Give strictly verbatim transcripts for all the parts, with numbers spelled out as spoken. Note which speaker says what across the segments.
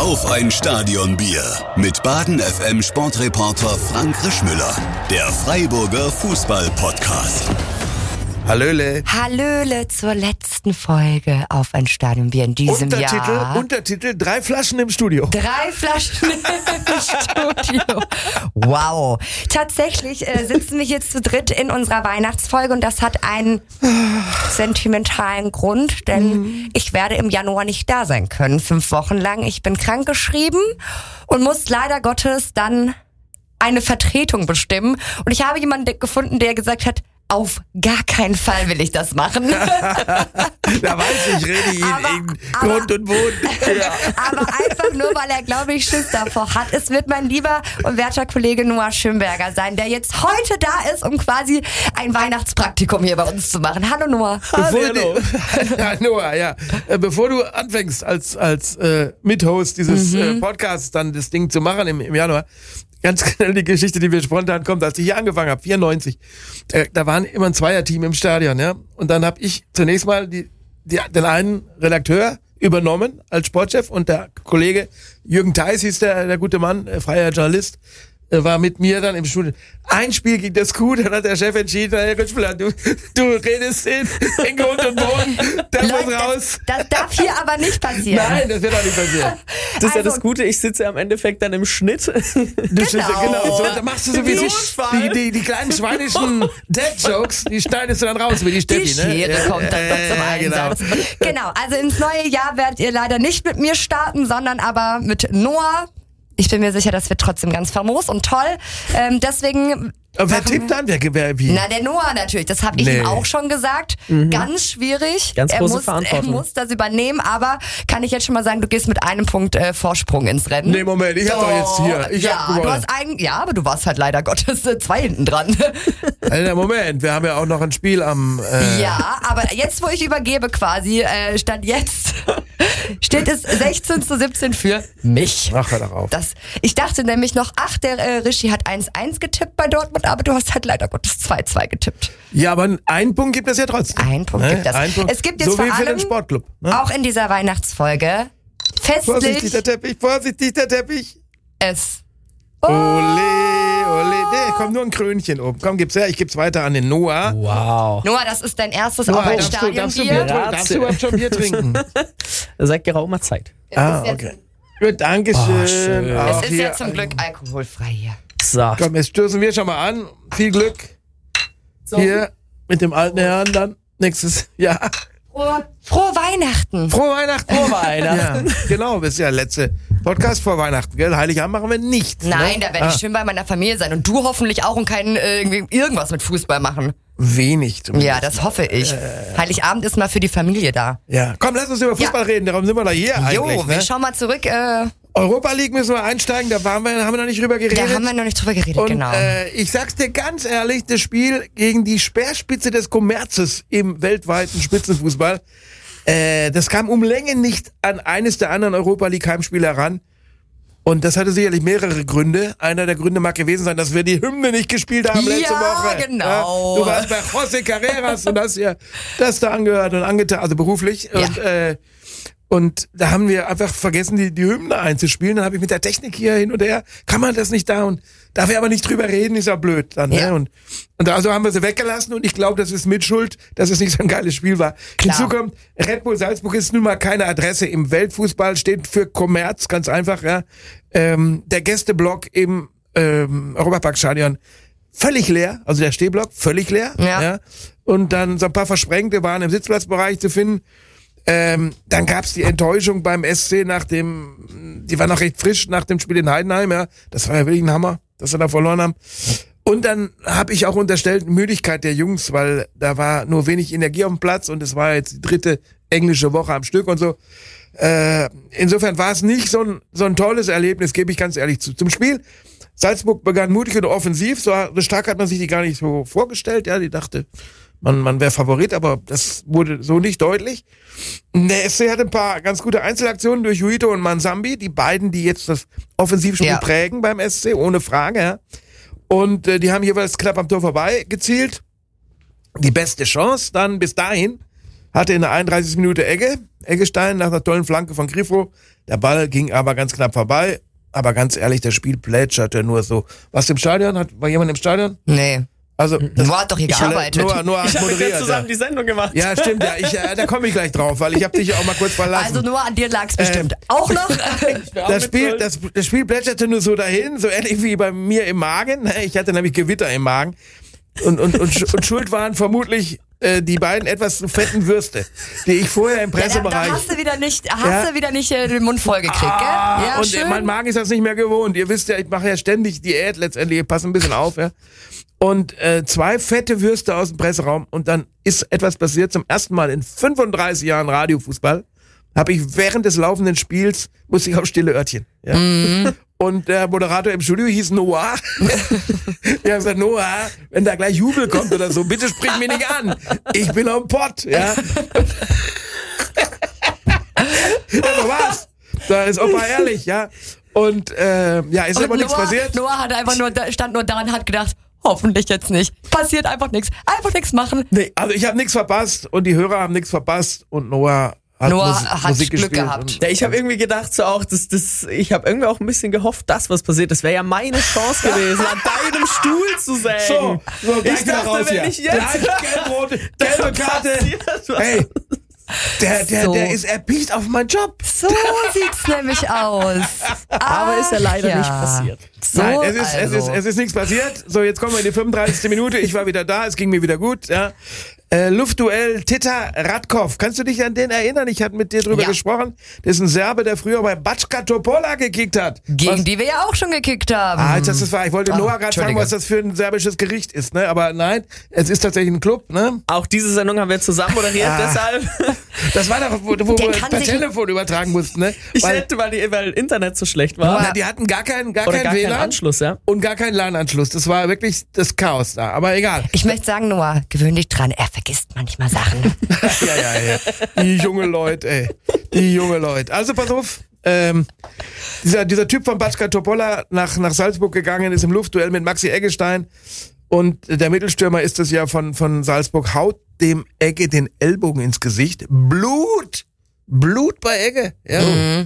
Speaker 1: Auf ein Stadionbier mit Baden F M Sportreporter Frank Rischmüller. Der Freiburger Fußball-Podcast.
Speaker 2: Hallöle.
Speaker 3: Hallöle zur letzten Folge auf ein Stadionbier in diesem
Speaker 2: Untertitel,
Speaker 3: Jahr.
Speaker 2: Untertitel, drei Flaschen im Studio.
Speaker 3: Drei Flaschen im Studio. Wow. Tatsächlich äh, sitzen wir hier zu dritt in unserer Weihnachtsfolge und das hat einen sentimentalen Grund, denn mhm. ich werde im Januar nicht da sein können, fünf Wochen lang. Ich bin krankgeschrieben und muss leider Gottes dann eine Vertretung bestimmen. Und ich habe jemanden gefunden, der gesagt hat, auf gar keinen Fall will ich das machen.
Speaker 2: Da weiß ich, rede ihn
Speaker 3: aber,
Speaker 2: in
Speaker 3: aber,
Speaker 2: Grund und Boden. Ja.
Speaker 3: Aber einfach nur, weil er, glaube ich, Schiss davor hat. Es wird mein lieber und werter Kollege Noah Schönberger sein, der jetzt heute da ist, um quasi ein Weihnachtspraktikum hier bei uns zu machen. Hallo Noah.
Speaker 2: Bevor Hallo. Die, ja, Noah, ja. Bevor du anfängst als, als äh, Mithost dieses mhm. äh, Podcasts dann das Ding zu machen im, im Januar, ganz schnell die Geschichte, die mir spontan kommt, als ich hier angefangen habe, vierundneunzig, da, da waren immer ein Zweierteam im Stadion, ja. Und dann habe ich zunächst mal die, die, den einen Redakteur übernommen als Sportchef und der Kollege Jürgen Theis hieß der, der gute Mann, äh, freier Journalist, äh, war mit mir dann im Studio. Ein Spiel ging das gut, dann hat der Chef entschieden, Herr Rischmüller, du, du redest in, in Grund und Boden, der
Speaker 3: Leute,
Speaker 2: muss raus.
Speaker 3: Das, das darf hier aber nicht passieren.
Speaker 2: Nein, das wird auch nicht passieren.
Speaker 4: Das ist
Speaker 3: also,
Speaker 4: ja das Gute, ich sitze am Endeffekt dann im Schnitt.
Speaker 2: Du genau. Schnitt, genau. So, da machst du so wie die, die, die, die kleinen schweinischen Dead-Jokes, die schneidest du dann raus, wie die Steffi,
Speaker 3: die Schere
Speaker 2: ne?
Speaker 3: kommt dann noch zum Einsatz. Genau. genau, also ins neue Jahr werdet ihr leider nicht mit mir starten, sondern aber mit Noah. Ich bin mir sicher, das wird trotzdem ganz famos und toll. Ähm, deswegen...
Speaker 2: Aber wer tippt dann? Wer, wer, wie?
Speaker 3: Na, der Noah natürlich. Das habe ich nee. ihm auch schon gesagt. Mhm. Ganz schwierig.
Speaker 4: Ganz große
Speaker 3: er muss,
Speaker 4: Verantwortung.
Speaker 3: Er muss das übernehmen, aber kann ich jetzt schon mal sagen, du gehst mit einem Punkt äh, Vorsprung ins Rennen.
Speaker 2: Nee, Moment, ich hab doch jetzt hier. Ich
Speaker 3: ja,
Speaker 2: hab
Speaker 3: du hast ein, ja, aber du warst halt leider Gottes äh, zwei hinten dran.
Speaker 2: Alter, Moment, wir haben ja auch noch ein Spiel am... Äh
Speaker 3: ja, aber jetzt, wo ich übergebe quasi, äh, stand jetzt, steht es sechzehn zu siebzehn für mich.
Speaker 2: Ach, hör doch auf.
Speaker 3: Das, ich dachte nämlich noch, ach, der äh, Rischi hat eins eins getippt bei Dortmund, aber du hast halt leider Gottes zwei zwei getippt.
Speaker 2: Ja, aber einen Punkt gibt es ja trotzdem.
Speaker 3: Einen Punkt
Speaker 2: ne?
Speaker 3: gibt es.
Speaker 2: Ein Punkt.
Speaker 3: Es gibt jetzt
Speaker 2: so
Speaker 3: vor
Speaker 2: wie für
Speaker 3: allem,
Speaker 2: den Sportclub. Ne?
Speaker 3: auch in dieser Weihnachtsfolge, festlich...
Speaker 2: Vorsichtig, der Teppich, vorsichtig, der Teppich.
Speaker 3: Es...
Speaker 2: Oh. Ole, ole. Nee, komm, nur ein Krönchen oben. Komm, gib's her, ich geb's weiter an den Noah.
Speaker 4: Wow.
Speaker 3: Noah, das ist dein erstes
Speaker 2: Noah,
Speaker 3: auf ein
Speaker 2: darfst du, darfst du,
Speaker 3: Stadionbier.
Speaker 2: Bier, darfst du überhaupt schon Bier trinken?
Speaker 4: Seit geraumer Zeit.
Speaker 2: Ah, okay. Gut, dankeschön.
Speaker 4: Oh, schön.
Speaker 2: Auch
Speaker 3: Es ist
Speaker 2: hier.
Speaker 3: ja zum Glück alkoholfrei hier.
Speaker 4: So.
Speaker 2: Komm, jetzt stoßen wir schon mal an. Viel Glück.
Speaker 3: So.
Speaker 2: Hier mit dem alten Herrn dann nächstes Jahr.
Speaker 3: Frohe, frohe Weihnachten.
Speaker 2: Frohe Weihnachten.
Speaker 4: Frohe Weihnachten.
Speaker 2: Ja, genau, das ist ja der letzte Podcast vor Weihnachten, gell? Heiligabend machen wir nichts.
Speaker 3: Nein,
Speaker 2: ne?
Speaker 3: da werde ich
Speaker 2: ah.
Speaker 3: schön bei meiner Familie sein und du hoffentlich auch und kein äh, irgendwie irgendwas mit Fußball machen.
Speaker 2: Wenig zumindest.
Speaker 3: Ja, das hoffe ich. Äh. Heiligabend ist mal für die Familie da.
Speaker 2: Ja, komm, lass uns über Fußball
Speaker 3: Ja.
Speaker 2: reden, darum sind wir da hier
Speaker 3: Jo,
Speaker 2: eigentlich.
Speaker 3: wir
Speaker 2: Ne?
Speaker 3: schauen mal zurück. Äh,
Speaker 2: Europa League müssen wir einsteigen, da waren wir, haben wir noch nicht drüber geredet.
Speaker 3: da haben wir noch nicht drüber geredet,
Speaker 2: Und,
Speaker 3: genau.
Speaker 2: äh, ich sag's dir ganz ehrlich, das Spiel gegen die Speerspitze des Kommerzes im weltweiten Spitzenfußball, äh, das kam um Längen nicht an eines der anderen Europa League Heimspiele heran. Und das hatte sicherlich mehrere Gründe. Einer der Gründe mag gewesen sein, dass wir die Hymne nicht gespielt haben
Speaker 3: Ja,
Speaker 2: letzte Woche.
Speaker 3: genau.
Speaker 2: Ja, du warst bei José Carreras und hast ja das da angehört und angetan, also beruflich.
Speaker 3: Ja.
Speaker 2: Und, äh, und da haben wir einfach vergessen, die, die Hymne einzuspielen. Dann habe ich mit der Technik hier hin und her, kann man das nicht da? Und darf ich aber nicht drüber reden, ist ja blöd dann.
Speaker 3: Ja.
Speaker 2: Ne? Und, und also haben wir sie weggelassen und ich glaube, das ist Mitschuld, dass es nicht so ein geiles Spiel war.
Speaker 3: Klar.
Speaker 2: Hinzu kommt, Red Bull Salzburg ist nun mal keine Adresse im Weltfußball, steht für Kommerz, ganz einfach, ja. Ähm, der Gästeblock im ähm, Europaparkstadion völlig leer, also der Stehblock völlig leer.
Speaker 3: Ja.
Speaker 2: Ja. Und dann so ein paar Versprengte waren im Sitzplatzbereich zu finden. Ähm, dann gab's die Enttäuschung beim S C nach dem, die war noch recht frisch nach dem Spiel in Heidenheim, ja. Das war ja wirklich ein Hammer, dass wir da verloren haben. Und dann habe ich auch unterstellt, Müdigkeit der Jungs, weil da war nur wenig Energie auf dem Platz und es war jetzt die dritte englische Woche am Stück und so. Äh, insofern war es nicht so ein, so ein tolles Erlebnis, gebe ich ganz ehrlich zu. Zum Spiel, Salzburg begann mutig und offensiv, so stark hat man sich die gar nicht so vorgestellt, ja, die dachte, man, man wäre Favorit, aber das wurde so nicht deutlich. Der S C hat ein paar ganz gute Einzelaktionen durch Huito und Mansambi, die beiden, die jetzt das Offensivspiel
Speaker 3: Ja.
Speaker 2: prägen beim S C, ohne Frage, ja. Und äh, die haben jeweils knapp am Tor vorbei gezielt. Die beste Chance dann bis dahin hatte in der einunddreißigsten Minute Egge, Eggestein nach einer tollen Flanke von Grifo. Der Ball ging aber ganz knapp vorbei. Aber ganz ehrlich, das Spiel plätscherte nur so. Warst du im Stadion? Hat, war jemand im Stadion?
Speaker 3: Nee.
Speaker 2: Also, das,
Speaker 3: Noah hat doch hier gearbeitet.
Speaker 2: Noah, Noah
Speaker 4: Ich
Speaker 2: hat
Speaker 4: habe mit dir
Speaker 2: moderiert.
Speaker 4: zusammen
Speaker 2: Ja.
Speaker 4: die Sendung gemacht.
Speaker 2: Ja, stimmt, ja. Ich, äh, da komme ich gleich drauf, weil ich habe dich ja auch mal kurz verlassen.
Speaker 3: Also Noah, an dir lag's bestimmt. Auch noch?
Speaker 2: das, Spiel, das, das Spiel plätscherte nur so dahin, so ähnlich wie bei mir im Magen. Ich hatte nämlich Gewitter im Magen. Und, und, und, und schuld waren vermutlich äh, die beiden etwas zu fetten Würste, die ich vorher im
Speaker 3: Ja, da,
Speaker 2: Pressebereich...
Speaker 3: da hast du wieder nicht, hast
Speaker 2: Ja.
Speaker 3: du wieder nicht äh, den Mund voll gekriegt,
Speaker 2: Ah,
Speaker 3: gell? Ja,
Speaker 2: und
Speaker 3: schön.
Speaker 2: mein Magen ist das nicht mehr gewohnt. Ihr wisst ja, ich mache ja ständig Diät letztendlich. Ich passe ein bisschen auf, ja. Und äh, zwei fette Würste aus dem Presseraum und dann ist etwas passiert. Zum ersten Mal in fünfunddreißig Jahren Radiofußball habe ich während des laufenden Spiels, musste ich auf stille Örtchen. Ja.
Speaker 3: Mhm.
Speaker 2: Und der Moderator im Studio hieß Noah. Ich habe gesagt, Noah, wenn da gleich Jubel kommt oder so, bitte sprich mich nicht an. Ich bin am Pott. Ja. Aber was? Da ist Opa ehrlich, ja. Und äh, ja, ist
Speaker 3: Und
Speaker 2: aber nichts
Speaker 3: Noah,
Speaker 2: passiert.
Speaker 3: Noah hat einfach nur, da- stand nur da und hat gedacht, hoffentlich jetzt nicht. Passiert einfach nichts. Einfach nichts machen.
Speaker 2: Nee, also ich habe nichts verpasst und die Hörer haben nichts verpasst und Noah hat,
Speaker 3: Noah
Speaker 2: Mus
Speaker 3: hat
Speaker 2: Musik
Speaker 3: Glück
Speaker 2: gespielt.
Speaker 3: gehabt.
Speaker 2: Und,
Speaker 4: Ja, ich habe irgendwie gedacht so auch, das, das, ich habe irgendwie auch ein bisschen gehofft, dass was passiert. Das wäre ja meine Chance gewesen, an deinem Stuhl zu sägen.
Speaker 2: so, so gleich
Speaker 4: Ich
Speaker 2: wieder
Speaker 4: dachte,
Speaker 2: raus
Speaker 4: wenn
Speaker 2: hier.
Speaker 4: ich jetzt-
Speaker 2: Gleich gelb-rote, gelbe Karte. Hey, der, der,
Speaker 3: So.
Speaker 2: der ist erpicht auf meinen Job.
Speaker 3: So sieht's nämlich aus.
Speaker 4: Aber ist ja leider
Speaker 3: ja.
Speaker 4: nicht passiert.
Speaker 3: So,
Speaker 2: Nein, es ist,
Speaker 3: also.
Speaker 2: es, ist, es ist nichts passiert. So, jetzt kommen wir in die fünfunddreißigste Minute. Ich war wieder da, es ging mir wieder gut. Ja. Äh, Luftduell Tita Radkov. Kannst du dich an den erinnern? Ich hatte mit dir drüber
Speaker 3: Ja.
Speaker 2: gesprochen. Das ist ein Serbe, der früher bei Backa Topola gekickt hat.
Speaker 3: Gegen
Speaker 2: Was-
Speaker 3: die wir ja auch schon gekickt haben.
Speaker 2: Ah, das ist wahr. Ich wollte
Speaker 3: Ah,
Speaker 2: Noah gerade fragen,
Speaker 3: Entschuldige.
Speaker 2: was das für ein serbisches Gericht ist, ne? Aber nein, es ist tatsächlich ein Club, ne?
Speaker 4: Auch diese Sendung haben wir zusammen moderiert,
Speaker 2: Ah.
Speaker 4: deshalb.
Speaker 2: Das war doch, wo, wo
Speaker 3: Der
Speaker 2: wir
Speaker 3: kann
Speaker 2: per
Speaker 3: sich-
Speaker 2: Telefon übertragen mussten, ne?
Speaker 4: Ich
Speaker 2: Weil,
Speaker 4: hätte, weil, die, weil Internet so schlecht war.
Speaker 2: na, die hatten gar keinen, gar
Speaker 4: Oder
Speaker 2: keinen
Speaker 4: gar
Speaker 2: W L A
Speaker 4: keinen
Speaker 2: N
Speaker 4: Anschluss, ja.
Speaker 2: und gar keinen LAN-Anschluss. Das war wirklich das Chaos da. Aber egal.
Speaker 3: Ich möchte sagen, Noah, gewöhn dich dran. Er vergisst manchmal Sachen.
Speaker 2: Ja, ja, ja. Die junge Leute, ey. Die junge Leute. Also pass auf. Ähm, dieser, dieser Typ von Backa Topola nach, nach Salzburg gegangen, ist im Luftduell mit Maxi Eggestein. Und der Mittelstürmer ist es ja von, von Salzburg, haut dem Egge den Ellbogen ins Gesicht. Blut! Blut bei Egge. Ja.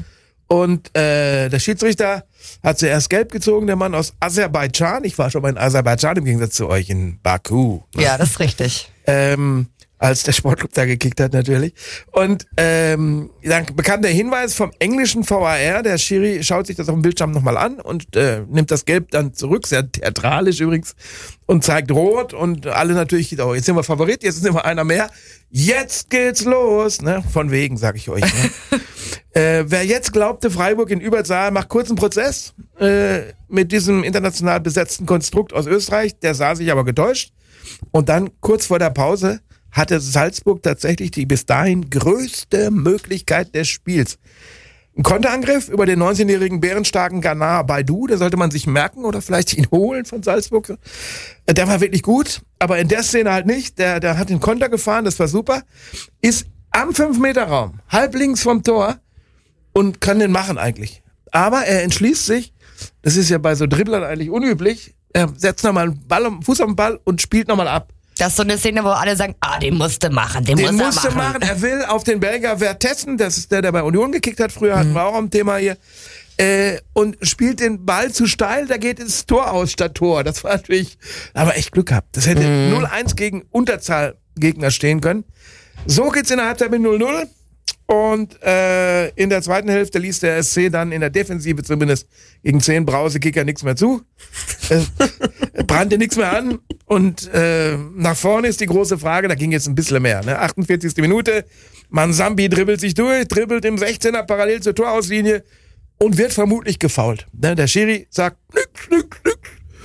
Speaker 2: Und äh, der Schiedsrichter hat zuerst gelb gezogen, der Mann aus Aserbaidschan. Ich war schon mal in Aserbaidschan im Gegensatz zu euch in Baku.
Speaker 3: Ja, das ist richtig.
Speaker 2: Ähm, als der Sportclub da gekickt hat natürlich. Und ähm, dann bekam der Hinweis vom englischen V A R, der Schiri schaut sich das auf dem Bildschirm nochmal an und äh, nimmt das Gelb dann zurück, sehr theatralisch übrigens, und zeigt rot und alle natürlich, oh, jetzt sind wir Favorit, jetzt sind wir einer mehr, jetzt geht's los, ne? Von wegen, sag ich euch. Ne? äh, wer jetzt glaubte, Freiburg in Überzahl macht kurzen Prozess äh, mit diesem international besetzten Konstrukt aus Österreich, der sah sich aber getäuscht. Und dann kurz vor der Pause hatte Salzburg tatsächlich die bis dahin größte Möglichkeit des Spiels. Ein Konterangriff über den neunzehnjährigen bärenstarken Ghana Baidu, der sollte man sich merken oder vielleicht ihn holen von Salzburg. Der war wirklich gut, aber in der Szene halt nicht. Der, der hat den Konter gefahren, das war super. Ist am fünf Meter Raum, halb links vom Tor und kann den machen eigentlich. Aber er entschließt sich, das ist ja bei so Dribblern eigentlich unüblich, er setzt nochmal einen Ball, Fuß auf den Ball und spielt nochmal ab.
Speaker 3: Das ist so eine Szene, wo alle sagen, ah, den musste machen, den,
Speaker 2: Den
Speaker 3: muss er
Speaker 2: musste
Speaker 3: machen.
Speaker 2: machen. Er will auf den Belgier Vertessen, das ist der, der bei Union gekickt hat, früher hatten wir auch ein Thema hier, äh, und spielt den Ball zu steil, da geht ins Tor aus statt Tor. Das war natürlich, aber echt Glück gehabt. Das hätte null eins gegen Unterzahlgegner stehen können. So geht's in der Halbzeit mit null null. Und äh, in der zweiten Hälfte ließ der S C dann in der Defensive zumindest gegen zehn Brausekicker nichts mehr zu. Es brannte nichts mehr an. Und äh, nach vorne ist die große Frage, da ging jetzt ein bisschen mehr. Ne? achtundvierzigste Minute, Mansambi dribbelt sich durch, dribbelt im sechzehner parallel zur Torauslinie und wird vermutlich gefoult. Ne? Der Schiri sagt, nix, nix, nix.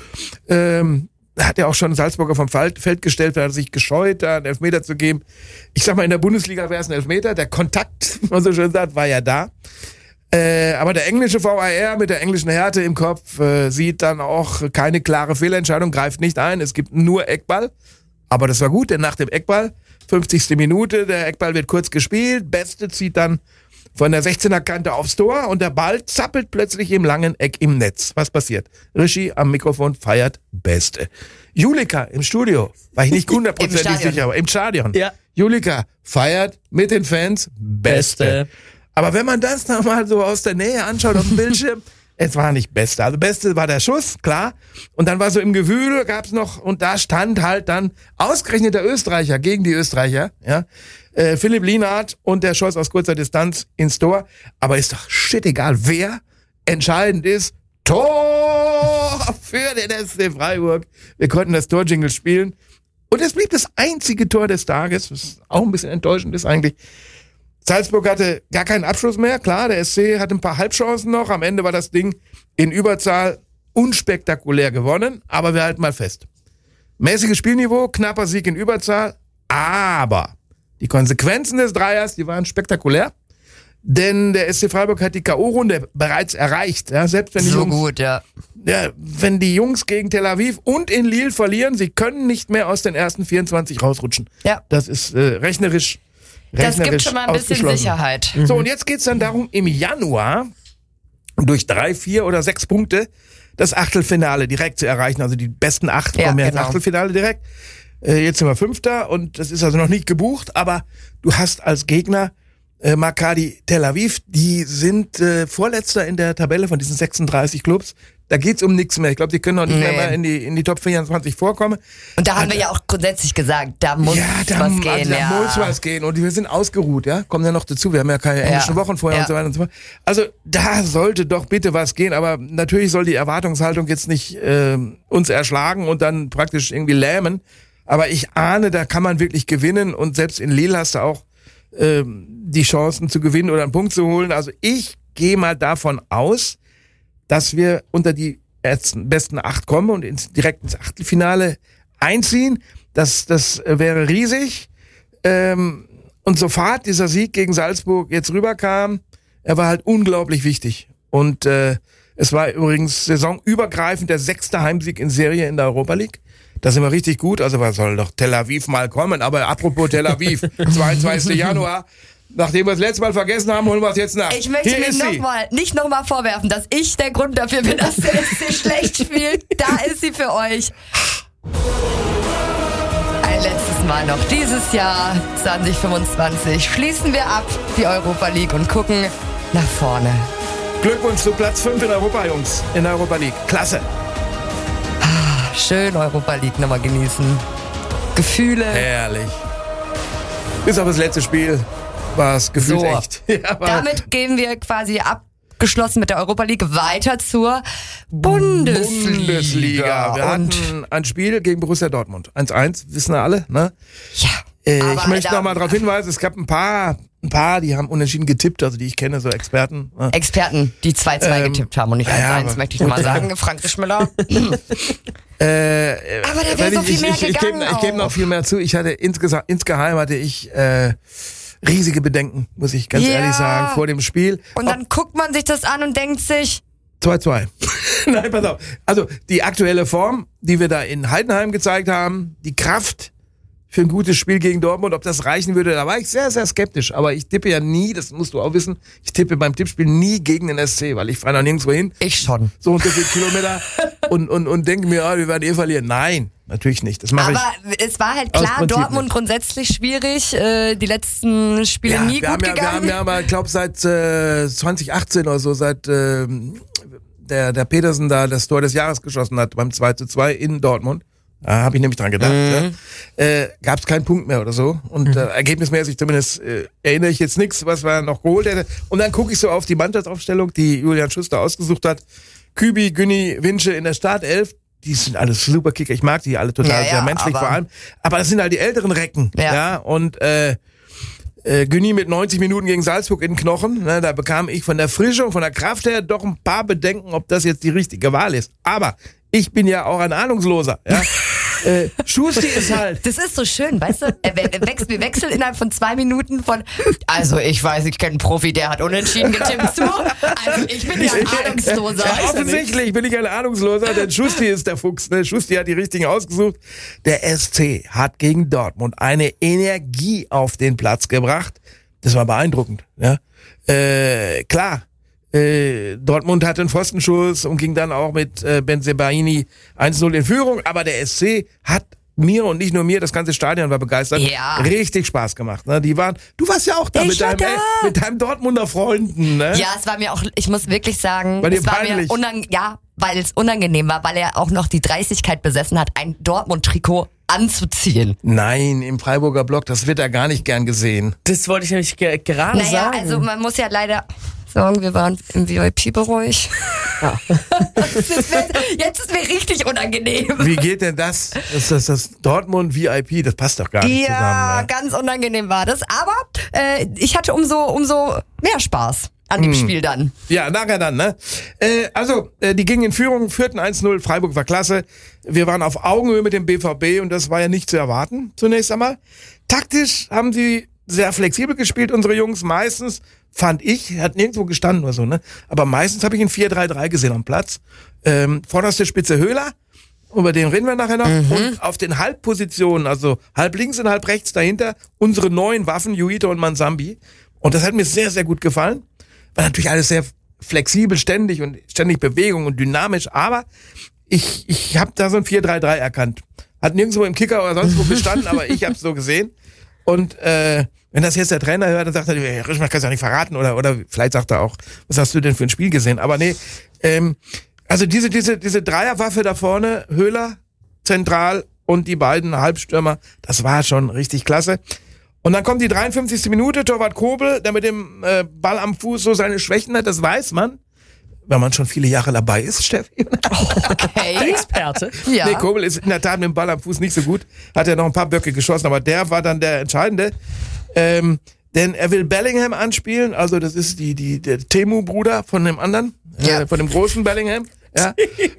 Speaker 2: Ähm, hat ja auch schon Salzburger vom Feld gestellt, er hat sich gescheut, da einen Elfmeter zu geben. Ich sag mal, in der Bundesliga wäre es ein Elfmeter. Der Kontakt, wie man so schön sagt, war ja da. Äh, aber der englische V A R mit der englischen Härte im Kopf äh, sieht dann auch keine klare Fehlentscheidung, greift nicht ein. Es gibt nur Eckball. Aber das war gut, denn nach dem Eckball, fünfzigste Minute, der Eckball wird kurz gespielt, Beste zieht dann von der sechzehner Kante aufs Tor und der Ball zappelt plötzlich im langen Eck im Netz. Was passiert? Regie am Mikrofon feiert Beste. Julika im Studio, war ich nicht hundertprozentig sicher, aber im Stadion.
Speaker 4: Ja.
Speaker 2: Julika feiert mit den Fans Beste.
Speaker 4: Beste.
Speaker 2: Aber wenn man das nochmal so aus der Nähe anschaut auf dem Bildschirm, es war nicht Beste. Also Beste war der Schuss, klar. Und dann war so im Gewühl, gab's noch, und da stand halt dann ausgerechnet der Österreicher gegen die Österreicher, ja, äh, Philipp Lienhardt, und der schoss aus kurzer Distanz ins Tor. Aber ist doch shit egal, wer. Entscheidend ist Tor für den S C Freiburg. Wir konnten das Torjingle spielen. Und es blieb das einzige Tor des Tages, was auch ein bisschen enttäuschend ist eigentlich. Salzburg hatte gar keinen Abschluss mehr. Klar, der S C hatte ein paar Halbchancen noch. Am Ende war das Ding in Überzahl unspektakulär gewonnen. Aber wir halten mal fest. Mäßiges Spielniveau, knapper Sieg in Überzahl. Aber die Konsequenzen des Dreiers, die waren spektakulär. Denn der S C Freiburg hat die K O-Runde bereits erreicht. Ja, selbst wenn die
Speaker 3: So
Speaker 2: Jungs,
Speaker 3: gut, ja.
Speaker 2: ja, wenn die Jungs gegen Tel Aviv und in Lille verlieren, sie können nicht mehr aus den ersten vierundzwanzig rausrutschen.
Speaker 3: Ja.
Speaker 2: Das ist äh, rechnerisch
Speaker 3: Das gibt
Speaker 2: rechnerisch
Speaker 3: schon mal ein bisschen
Speaker 2: ausgeschlossen.
Speaker 3: Sicherheit.
Speaker 2: So, und jetzt geht's dann darum, im Januar durch drei, vier oder sechs Punkte das Achtelfinale direkt zu erreichen. Also die besten acht
Speaker 3: Ja,
Speaker 2: kommen ja ins
Speaker 3: genau.
Speaker 2: Achtelfinale direkt. Äh, jetzt sind wir Fünfter und das ist also noch nicht gebucht, aber du hast als Gegner äh, Maccabi Tel Aviv, die sind äh, Vorletzter in der Tabelle von diesen sechsunddreißig Clubs. Da geht's um nichts mehr. Ich glaube, die können noch nicht
Speaker 3: Nee.
Speaker 2: mehr in die, in die Top vierundzwanzig vorkommen.
Speaker 3: Und da haben wir ja auch grundsätzlich gesagt, da muss
Speaker 2: Ja, da,
Speaker 3: was
Speaker 2: also
Speaker 3: gehen.
Speaker 2: da
Speaker 3: ja.
Speaker 2: muss was gehen. Und wir sind ausgeruht, ja. Kommen ja noch dazu. Wir haben ja keine englischen Wochen vorher
Speaker 3: Ja.
Speaker 2: und so weiter und so fort. Also da sollte doch bitte was gehen. Aber natürlich soll die Erwartungshaltung jetzt nicht äh, uns erschlagen und dann praktisch irgendwie lähmen. Aber ich ahne, da kann man wirklich gewinnen. Und selbst in Lille hast du auch ähm, die Chancen zu gewinnen oder einen Punkt zu holen. Also ich gehe mal davon aus, dass wir unter die ersten, besten acht kommen und ins, direkt ins Achtelfinale einziehen. Das, das äh, wäre riesig. Ähm, und sofort dieser Sieg gegen Salzburg jetzt rüberkam, er war halt unglaublich wichtig. Und äh, es war übrigens saisonübergreifend der sechste Heimsieg in Serie in der Europa League. Da sind wir richtig gut. Also was soll doch Tel Aviv mal kommen? Aber apropos Tel Aviv, zweiundzwanzigsten Januar, nachdem wir das letzte Mal vergessen haben, holen wir es jetzt nach.
Speaker 3: Ich möchte
Speaker 2: Hier
Speaker 3: mir
Speaker 2: ist sie.
Speaker 3: noch mal, nicht nochmal vorwerfen, dass ich der Grund dafür bin, dass der S C schlecht spielt. Da ist sie für euch. Ein letztes Mal noch dieses Jahr, zwanzig fünfundzwanzig, schließen wir ab die Europa League und gucken nach vorne.
Speaker 2: Glückwunsch zu Platz fünf in Europa, Jungs. In der Europa League. Klasse.
Speaker 3: Schön Europa League nochmal genießen. Gefühle.
Speaker 2: Herrlich. Bis auf das letzte Spiel war es gefühlt
Speaker 3: So.
Speaker 2: echt. Ja, war
Speaker 3: Damit gehen wir quasi abgeschlossen mit der Europa League weiter zur Bundesliga.
Speaker 2: Bundesliga. Wir
Speaker 3: Und
Speaker 2: hatten ein Spiel gegen Borussia Dortmund. eins eins, wissen wir alle, ne?
Speaker 3: ja,
Speaker 2: Äh,
Speaker 3: aber
Speaker 2: ich möchte
Speaker 3: da-
Speaker 2: noch mal darauf hinweisen, es gab ein paar, ein paar, die haben unentschieden getippt, also die ich kenne, so Experten. Ne?
Speaker 3: Experten, die zwei zwei
Speaker 2: Ähm,
Speaker 3: getippt haben und nicht
Speaker 2: ja,
Speaker 3: eins eins,
Speaker 2: aber-
Speaker 3: möchte ich nochmal sagen. Frank Rischmüller.
Speaker 2: Äh,
Speaker 3: Aber da wäre
Speaker 2: weil
Speaker 3: so
Speaker 2: ich,
Speaker 3: viel
Speaker 2: ich,
Speaker 3: mehr
Speaker 2: ich, ich,
Speaker 3: gegangen
Speaker 2: gebe, ich gebe
Speaker 3: auch.
Speaker 2: noch viel mehr zu. Ich hatte insgesa- insgeheim hatte ich äh, riesige Bedenken, muss ich ganz
Speaker 3: Ja.
Speaker 2: ehrlich sagen, vor dem Spiel.
Speaker 3: Und dann guckt man sich das an und denkt sich,
Speaker 2: zwei zwei. Nein, pass auf. Also die aktuelle Form, die wir da in Heidenheim gezeigt haben, die Kraft für ein gutes Spiel gegen Dortmund, ob das reichen würde, da war ich sehr, sehr skeptisch. Aber ich tippe ja nie, das musst du auch wissen, ich tippe beim Tippspiel nie gegen den S C, weil ich fahre noch nirgendwo hin,
Speaker 3: ich schon.
Speaker 2: so und so viele Kilometer und, und, und denke mir, ah, wir werden eh verlieren. Nein, natürlich nicht. Das mache ich.
Speaker 3: Aber es war halt
Speaker 2: Aus
Speaker 3: klar,
Speaker 2: Prinzip
Speaker 3: Dortmund
Speaker 2: nicht.
Speaker 3: grundsätzlich schwierig. Äh, die letzten Spiele nie
Speaker 2: wir
Speaker 3: gut
Speaker 2: haben ja, wir
Speaker 3: gegangen.
Speaker 2: haben ja aber, ich glaube, seit äh, zwanzig achtzehn oder so, seit ähm, der, der Petersen da das Tor des Jahres geschossen hat, beim zwei zu zwei in Dortmund. Da habe ich nämlich dran gedacht.
Speaker 3: Mhm.
Speaker 2: Ja. Äh, Gab es keinen Punkt mehr oder so. Und
Speaker 3: Mhm.
Speaker 2: äh, ergebnismäßig zumindest äh, erinnere ich jetzt nichts, was wir noch geholt hätten. Und dann gucke ich so auf die Mannschaftsaufstellung, die Julian Schuster ausgesucht hat. Kübi, Günni, Winsche in der Startelf. Die sind alles super Kicker. Ich mag die alle total,
Speaker 3: Ja, ja,
Speaker 2: sehr menschlich
Speaker 3: aber-
Speaker 2: vor allem. Aber das sind halt die älteren Recken.
Speaker 3: Ja.
Speaker 2: Ja. Und äh, äh, Günni mit neunzig Minuten gegen Salzburg in den Knochen. Ne, da bekam ich von der Frische und von der Kraft her doch ein paar Bedenken, ob das jetzt die richtige Wahl ist. Aber ich bin ja auch ein Ahnungsloser. Ja? äh, Schusti ist halt.
Speaker 3: Das ist so schön, weißt du? Er we- wechselt, wir wechseln innerhalb von zwei Minuten von, also ich weiß, ich kenne einen Profi, der hat unentschieden getippt zu. Also ich bin ja ein Ahnungsloser.
Speaker 2: Ja, offensichtlich bin ich ein Ahnungsloser, denn Schusti ist der Fuchs. Ne? Schusti hat die richtigen ausgesucht. Der S C hat gegen Dortmund eine Energie auf den Platz gebracht. Das war beeindruckend. Ja, äh, klar. Äh, Dortmund hatte einen Pfostenschuss und ging dann auch mit äh, Bensebaini eins null in Führung. Aber der S C hat mir und nicht nur mir, das ganze Stadion war begeistert.
Speaker 3: Ja.
Speaker 2: Richtig Spaß gemacht. Ne? Die waren, du warst ja auch da,
Speaker 3: Ich
Speaker 2: mit
Speaker 3: war
Speaker 2: deinem,
Speaker 3: da.
Speaker 2: Äh, mit deinem Dortmunder Freunden. Ne?
Speaker 3: Ja, es war mir auch, ich muss wirklich sagen,
Speaker 2: War dir
Speaker 3: es war
Speaker 2: peinlich?
Speaker 3: mir unang ja, weil es unangenehm war, weil er auch noch die Dreistigkeit besessen hat, ein Dortmund-Trikot anzuziehen.
Speaker 2: Nein, im Freiburger Block, das wird er gar nicht gern gesehen.
Speaker 4: Das wollte ich nämlich ge gerade
Speaker 3: Naja,
Speaker 4: sagen.
Speaker 3: also man muss ja leider sagen, wir waren im V I P-Bereich.
Speaker 4: Ja.
Speaker 3: Jetzt ist mir richtig unangenehm.
Speaker 2: Wie geht denn das? Das, das, das Dortmund V I P, das passt doch gar nicht
Speaker 3: Ja,
Speaker 2: zusammen. Ne?
Speaker 3: ganz unangenehm war das. Aber äh, ich hatte umso, umso mehr Spaß an dem Spiel dann.
Speaker 2: Ja, nachher dann, ne? Äh, also, äh, die gingen in Führung, führten eins null, Freiburg war klasse. Wir waren auf Augenhöhe mit dem B V B und das war ja nicht zu erwarten, zunächst einmal. Taktisch haben sie sehr flexibel gespielt, unsere Jungs. Meistens, fand ich, hat nirgendwo gestanden oder so, ne? Aber meistens habe ich ein vier drei drei gesehen am Platz. Ähm, vorderste Spitze Höhler, über den reden wir nachher noch. Mhm. Und auf den Halbpositionen, also halb links und halb rechts dahinter, unsere neuen Waffen, Juito und Mansambi. Und das hat mir sehr, sehr gut gefallen. War natürlich alles sehr flexibel, ständig und ständig Bewegung und dynamisch, aber ich ich habe da so ein vier drei drei erkannt. Hat nirgendwo im Kicker oder sonst wo gestanden, aber ich habe es so gesehen. Und äh, wenn das jetzt der Trainer hört, dann sagt er, hey, Rischmach, kannst du ja nicht verraten. Oder oder vielleicht sagt er auch, was hast du denn für ein Spiel gesehen? Aber nee, ähm, also diese diese diese Dreierwaffe da vorne, Höhler, zentral und die beiden Halbstürmer, das war schon richtig klasse. Und dann kommt die dreiundfünfzigste Minute, Torwart Kobel, der mit dem äh, Ball am Fuß so seine Schwächen hat, das weiß man, wenn man schon viele Jahre dabei ist, Steffi.
Speaker 3: Okay.
Speaker 4: Der Experte.
Speaker 3: Ja.
Speaker 2: Nee, Kobel ist in der Tat mit dem Ball am Fuß nicht so gut, hat ja noch ein paar Böcke geschossen, aber der war dann der Entscheidende. Ähm, denn er will Bellingham anspielen, also das ist die die der Temu-Bruder von dem anderen,
Speaker 3: Ja.
Speaker 2: äh, von dem großen Bellingham. Ja.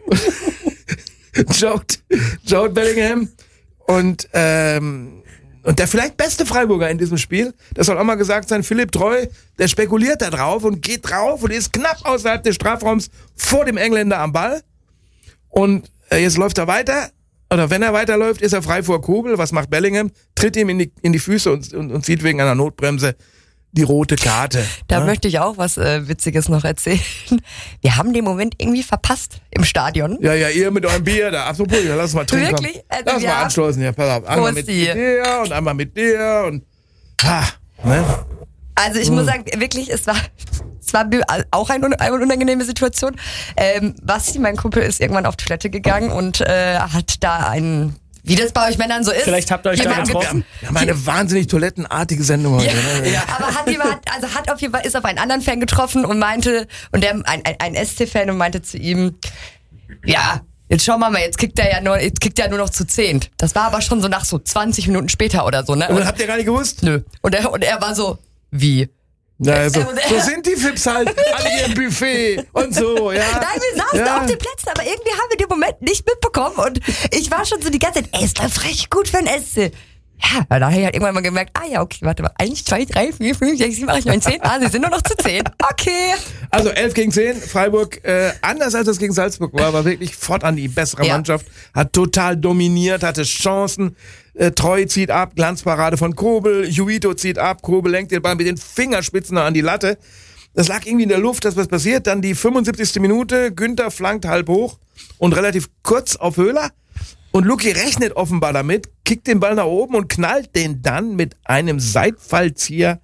Speaker 2: Jode, Jode Bellingham. Und ähm, Und der vielleicht beste Freiburger in diesem Spiel, das soll auch mal gesagt sein, Philipp Treu, der spekuliert da drauf und geht drauf und ist knapp außerhalb des Strafraums vor dem Engländer am Ball. Und äh, jetzt läuft er weiter, oder wenn er weiterläuft, ist er frei vor Kobel. Was macht Bellingham? Tritt ihm in die, in die Füße und, und, und zieht wegen einer Notbremse die rote Karte.
Speaker 3: Da
Speaker 2: ja?
Speaker 3: möchte ich auch was äh, Witziges noch erzählen. Wir haben den Moment irgendwie verpasst im Stadion.
Speaker 2: Ja, ja, ihr mit eurem Bier da. Apropos, ja, lass mal trinken.
Speaker 3: Wirklich?
Speaker 2: Komm.
Speaker 3: Also
Speaker 2: Lass
Speaker 3: wir
Speaker 2: mal
Speaker 3: haben-
Speaker 2: anstoßen hier. Pass auf. Einmal mit,
Speaker 3: Prosti.
Speaker 2: mit dir und einmal mit dir und ha, ne?
Speaker 3: Also ich muss sagen, wirklich, es war, es war auch eine, un- eine unangenehme Situation. Ähm, Basti, mein Kumpel, ist irgendwann auf Toilette gegangen und äh, hat da einen, wie das bei euch Männern so ist.
Speaker 4: Vielleicht habt ihr euch da
Speaker 3: jemand
Speaker 4: getroffen.
Speaker 2: Wir haben eine wahnsinnig toilettenartige Sendung heute. Ne?
Speaker 3: Ja, aber hat jemand, also hat auf jeden Fall, ist auf einen anderen Fan getroffen und meinte, und der, ein, ein, ein S C-Fan und meinte zu ihm, ja, jetzt schauen wir mal, jetzt kickt er ja nur, jetzt kickt er nur noch zu zehnt. Das war aber schon so nach so zwanzig Minuten später oder so, ne?
Speaker 2: Und habt ihr gar nicht gewusst?
Speaker 3: Nö. Und er, und er war so, wie?
Speaker 2: Na, also,
Speaker 3: Äh, äh,
Speaker 2: so sind die Fips halt an ihrem Buffet und so, ja.
Speaker 3: Nein, wir saßen
Speaker 2: ja.
Speaker 3: auf den Plätzen, aber irgendwie haben wir den Moment nicht mitbekommen und ich war schon so die ganze Zeit, ey, es läuft richtig gut für ein S C. Ja, dann habe ich halt irgendwann mal gemerkt, ah ja, okay, warte mal, eins, zwei, drei, vier, fünf, sechs, sieben, acht, neun, zehn, ah, sie sind nur noch zu zehn. Okay.
Speaker 2: Also elf gegen zehn, Freiburg, äh, anders als es gegen Salzburg war, war wirklich fortan die bessere
Speaker 3: Ja.
Speaker 2: Mannschaft, hat total dominiert, hatte Chancen, äh, Treu zieht ab, Glanzparade von Kobel, Juito zieht ab, Kobel lenkt den Ball mit den Fingerspitzen an die Latte. Das lag irgendwie in der Luft, dass was passiert. Dann die fünfundsiebzigste Minute, Günther flankt halb hoch und relativ kurz auf Höhler. Und Luki rechnet offenbar damit, kickt den Ball nach oben und knallt den dann mit einem Seitfallzieher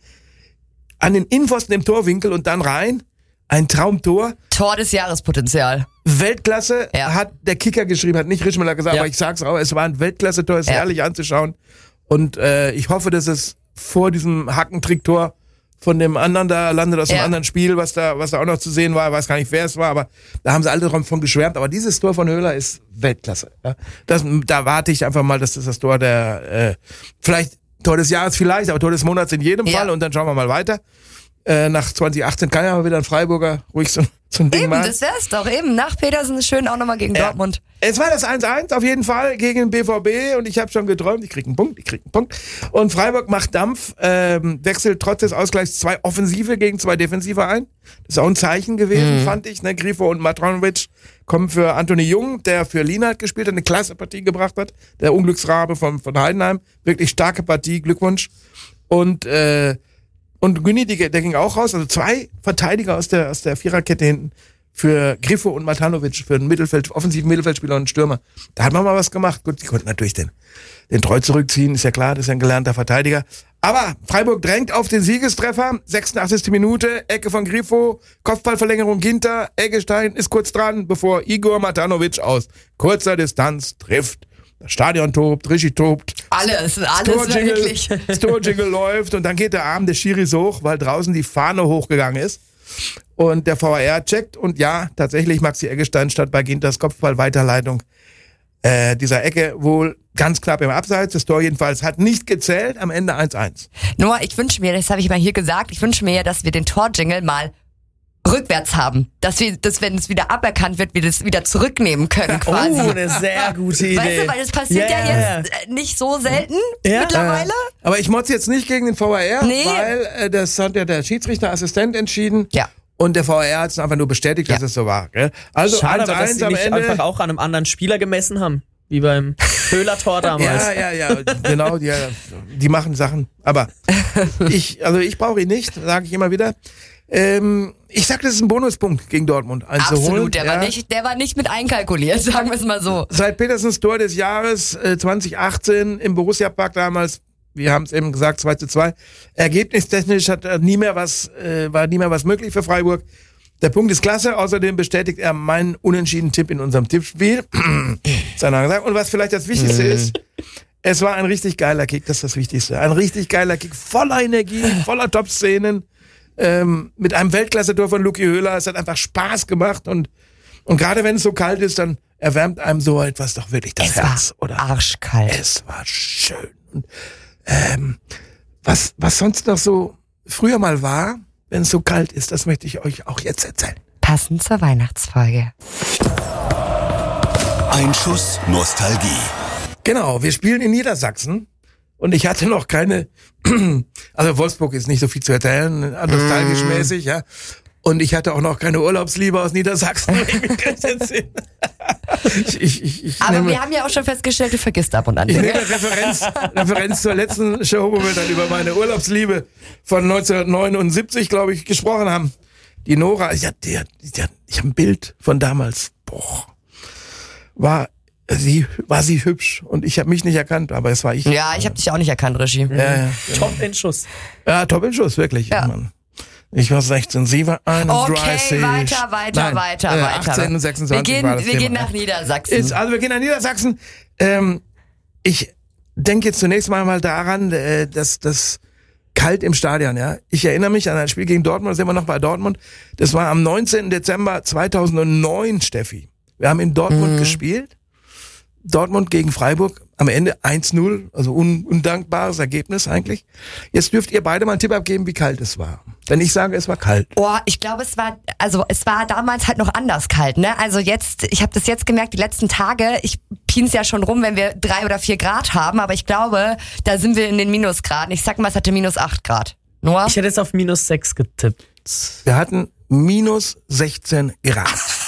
Speaker 2: an den Innenpfosten im Torwinkel und dann rein. Ein Traumtor.
Speaker 3: Tor des Jahrespotenzial.
Speaker 2: Weltklasse,
Speaker 3: Ja.
Speaker 2: hat der Kicker geschrieben, hat nicht Rischmüller gesagt,
Speaker 4: Ja.
Speaker 2: aber ich sag's auch, es war ein Weltklasse-Tor, ist
Speaker 3: Ja.
Speaker 2: herrlich anzuschauen. Und äh, ich hoffe, dass es vor diesem Hackentricktor von dem anderen da landet, aus dem
Speaker 3: Ja.
Speaker 2: anderen Spiel, was da, was da auch noch zu sehen war. Ich weiß gar nicht, wer es war, aber da haben sie alle davon geschwärmt. Aber dieses Tor von Höhler ist Weltklasse. Ja. Das, da warte ich einfach mal, dass das das Tor der, äh, vielleicht Tor des Jahres vielleicht, aber Tor des Monats in jedem
Speaker 3: Ja.
Speaker 2: Fall. Und dann schauen wir mal weiter. Äh, nach zwanzig achtzehn kann ja mal wieder ein Freiburger ruhig so, so ein Ding
Speaker 3: Eben,
Speaker 2: machen.
Speaker 3: das wär's doch. Eben, nach Petersen schön auch nochmal gegen
Speaker 2: Ja.
Speaker 3: Dortmund.
Speaker 2: Es war das eins eins auf jeden Fall gegen den B V B und ich habe schon geträumt, ich krieg einen Punkt, ich krieg einen Punkt. Und Freiburg macht Dampf, ähm, wechselt trotz des Ausgleichs zwei Offensive gegen zwei Defensive ein. Das ist auch ein Zeichen gewesen, fand ich. Ne? Grifo und Matranovic kommen für Anthony Jung, der für Lienhardt gespielt hat, eine klasse Partie gebracht hat. Der Unglücksrabe von, von Heidenheim. Wirklich starke Partie, Glückwunsch. Und äh, und Günni, der ging auch raus. Also zwei Verteidiger aus der, aus der Viererkette hinten für Grifo und Matanovic, für einen Mittelfeld, offensiven Mittelfeldspieler und einen Stürmer. Da hat man mal was gemacht. Gut, die konnten natürlich den, den Treu zurückziehen, ist ja klar, das ist ja ein gelernter Verteidiger. Aber Freiburg drängt auf den Siegestreffer, sechsundachtzigste Minute, Ecke von Grifo, Kopfballverlängerung Ginter, Eggestein ist kurz dran, bevor Igor Matanovic aus kurzer Distanz trifft. Das Stadion tobt, Rischi tobt.
Speaker 3: Alles, alles wirklich.
Speaker 2: Das Torjingle läuft und dann geht der Arm des Schiris hoch, weil draußen die Fahne hochgegangen ist. Und der V A R checkt und ja, tatsächlich Maxi Eggestein statt bei Ginters Kopfball-Weiterleitung äh, dieser Ecke wohl ganz knapp im Abseits. Das Tor jedenfalls hat nicht gezählt, am Ende eins eins.
Speaker 3: Nur, ich wünsche mir, das habe ich mal hier gesagt, ich wünsche mir ja, dass wir den Torjingle mal rückwärts haben. Dass wir, dass wenn es wieder aberkannt wird, wir das wieder zurücknehmen können quasi.
Speaker 4: Oh, eine sehr gute Idee.
Speaker 3: Weißt du, weil das passiert
Speaker 4: yeah.
Speaker 3: ja jetzt äh, nicht so selten
Speaker 4: Ja.
Speaker 3: mittlerweile.
Speaker 2: Äh, aber ich motze jetzt nicht gegen den V A R,
Speaker 3: Nee.
Speaker 2: weil äh, das hat ja der Schiedsrichterassistent entschieden.
Speaker 3: Ja.
Speaker 2: Und der V A R hat es einfach nur bestätigt, dass
Speaker 3: Ja.
Speaker 2: es so war. Gell? Also
Speaker 4: Schade, aber dass
Speaker 2: eins
Speaker 4: sie
Speaker 2: am
Speaker 4: nicht
Speaker 2: Ende.
Speaker 4: einfach auch an einem anderen Spieler gemessen haben. Wie beim Höhler-Tor damals.
Speaker 2: Ja, ja, ja, genau, die, die machen Sachen. Aber ich, also ich brauche ihn nicht, sage ich immer wieder. Ähm, ich sag, das ist ein Bonuspunkt gegen Dortmund einzuholen.
Speaker 3: Absolut, der,
Speaker 2: ja.
Speaker 3: war nicht, der war nicht mit einkalkuliert, sagen wir es mal so.
Speaker 2: Seit Petersens Tor des Jahres äh, zwanzig achtzehn im Borussia-Park damals, wir haben es eben gesagt, zwei zu zwei. Ergebnistechnisch hat äh, nie mehr was, äh, war nie mehr was möglich für Freiburg. Der Punkt ist klasse, außerdem bestätigt er meinen unentschiedenen Tipp in unserem Tippspiel. Und was vielleicht das Wichtigste ist, es war ein richtig geiler Kick, das ist das Wichtigste. Ein richtig geiler Kick, voller Energie, voller Top-Szenen, ähm, mit einem Weltklasse-Tor von Luki Höhler. Es hat einfach Spaß gemacht und, und gerade wenn es so kalt ist, dann erwärmt einem so etwas doch wirklich das
Speaker 3: Es
Speaker 2: Herz.
Speaker 3: war
Speaker 2: Oder?
Speaker 3: arschkalt.
Speaker 2: Es war schön. Und, ähm, was, was sonst noch so früher mal war, wenn es so kalt ist, das möchte ich euch auch jetzt erzählen.
Speaker 3: Passend zur Weihnachtsfolge.
Speaker 1: Ein Schuss Nostalgie.
Speaker 2: Genau, wir spielen in Niedersachsen und ich hatte noch keine, also Wolfsburg ist nicht so viel zu erzählen, nostalgisch mäßig, ja. Und ich hatte auch noch keine Urlaubsliebe aus Niedersachsen. ich, ich, ich, ich
Speaker 3: Aber
Speaker 2: nehme,
Speaker 3: wir haben ja auch schon festgestellt, du vergisst ab und an
Speaker 2: ich
Speaker 3: Dinge.
Speaker 2: nehme Referenz, Referenz zur letzten Show, wo wir dann über meine Urlaubsliebe von neunzehnhundertneunundsiebzig, glaube ich, gesprochen haben. Die Nora, ja, die, die, ich habe ein Bild von damals. Boah, war sie, war sie hübsch und ich habe mich nicht erkannt, aber es war ich.
Speaker 3: Ja, ich habe dich auch nicht erkannt, Regie.
Speaker 2: Ja, ja,
Speaker 4: Top in Schuss.
Speaker 2: ja top im Schuss, wirklich.
Speaker 3: Ja.
Speaker 2: Mann. Ich war sechzehn, sie war einunddreißig.
Speaker 3: Okay, weiter, weiter,
Speaker 2: Nein,
Speaker 3: weiter,
Speaker 2: äh,
Speaker 3: weiter.
Speaker 2: achtzehn und sechsundzwanzig
Speaker 3: wir gehen,
Speaker 2: war das
Speaker 3: wir
Speaker 2: Thema.
Speaker 3: gehen nach Niedersachsen.
Speaker 2: Ist, also wir gehen nach Niedersachsen. Ähm, ich denke jetzt zunächst mal, mal daran, äh, dass das kalt im Stadion, ja. Ich erinnere mich an ein Spiel gegen Dortmund, da sind wir noch bei Dortmund. Das war am neunzehnten Dezember zweitausendneun, Steffi. Wir haben in Dortmund
Speaker 3: Mhm.
Speaker 2: gespielt. Dortmund gegen Freiburg, am Ende eins null, also un- undankbares Ergebnis eigentlich. Jetzt dürft ihr beide mal einen Tipp abgeben, wie kalt es war. Denn ich sage, es war kalt.
Speaker 3: Oh, ich glaube, es war, also es war damals halt noch anders kalt, ne? Also jetzt, ich habe das jetzt gemerkt, die letzten Tage, ich pin's ja schon rum, wenn wir drei oder vier Grad haben, aber ich glaube, da sind wir in den Minusgraden. Ich sag mal, es hatte minus acht Grad. Noah?
Speaker 4: Ich hätte jetzt auf minus sechs getippt.
Speaker 2: Wir hatten minus sechzehn Grad.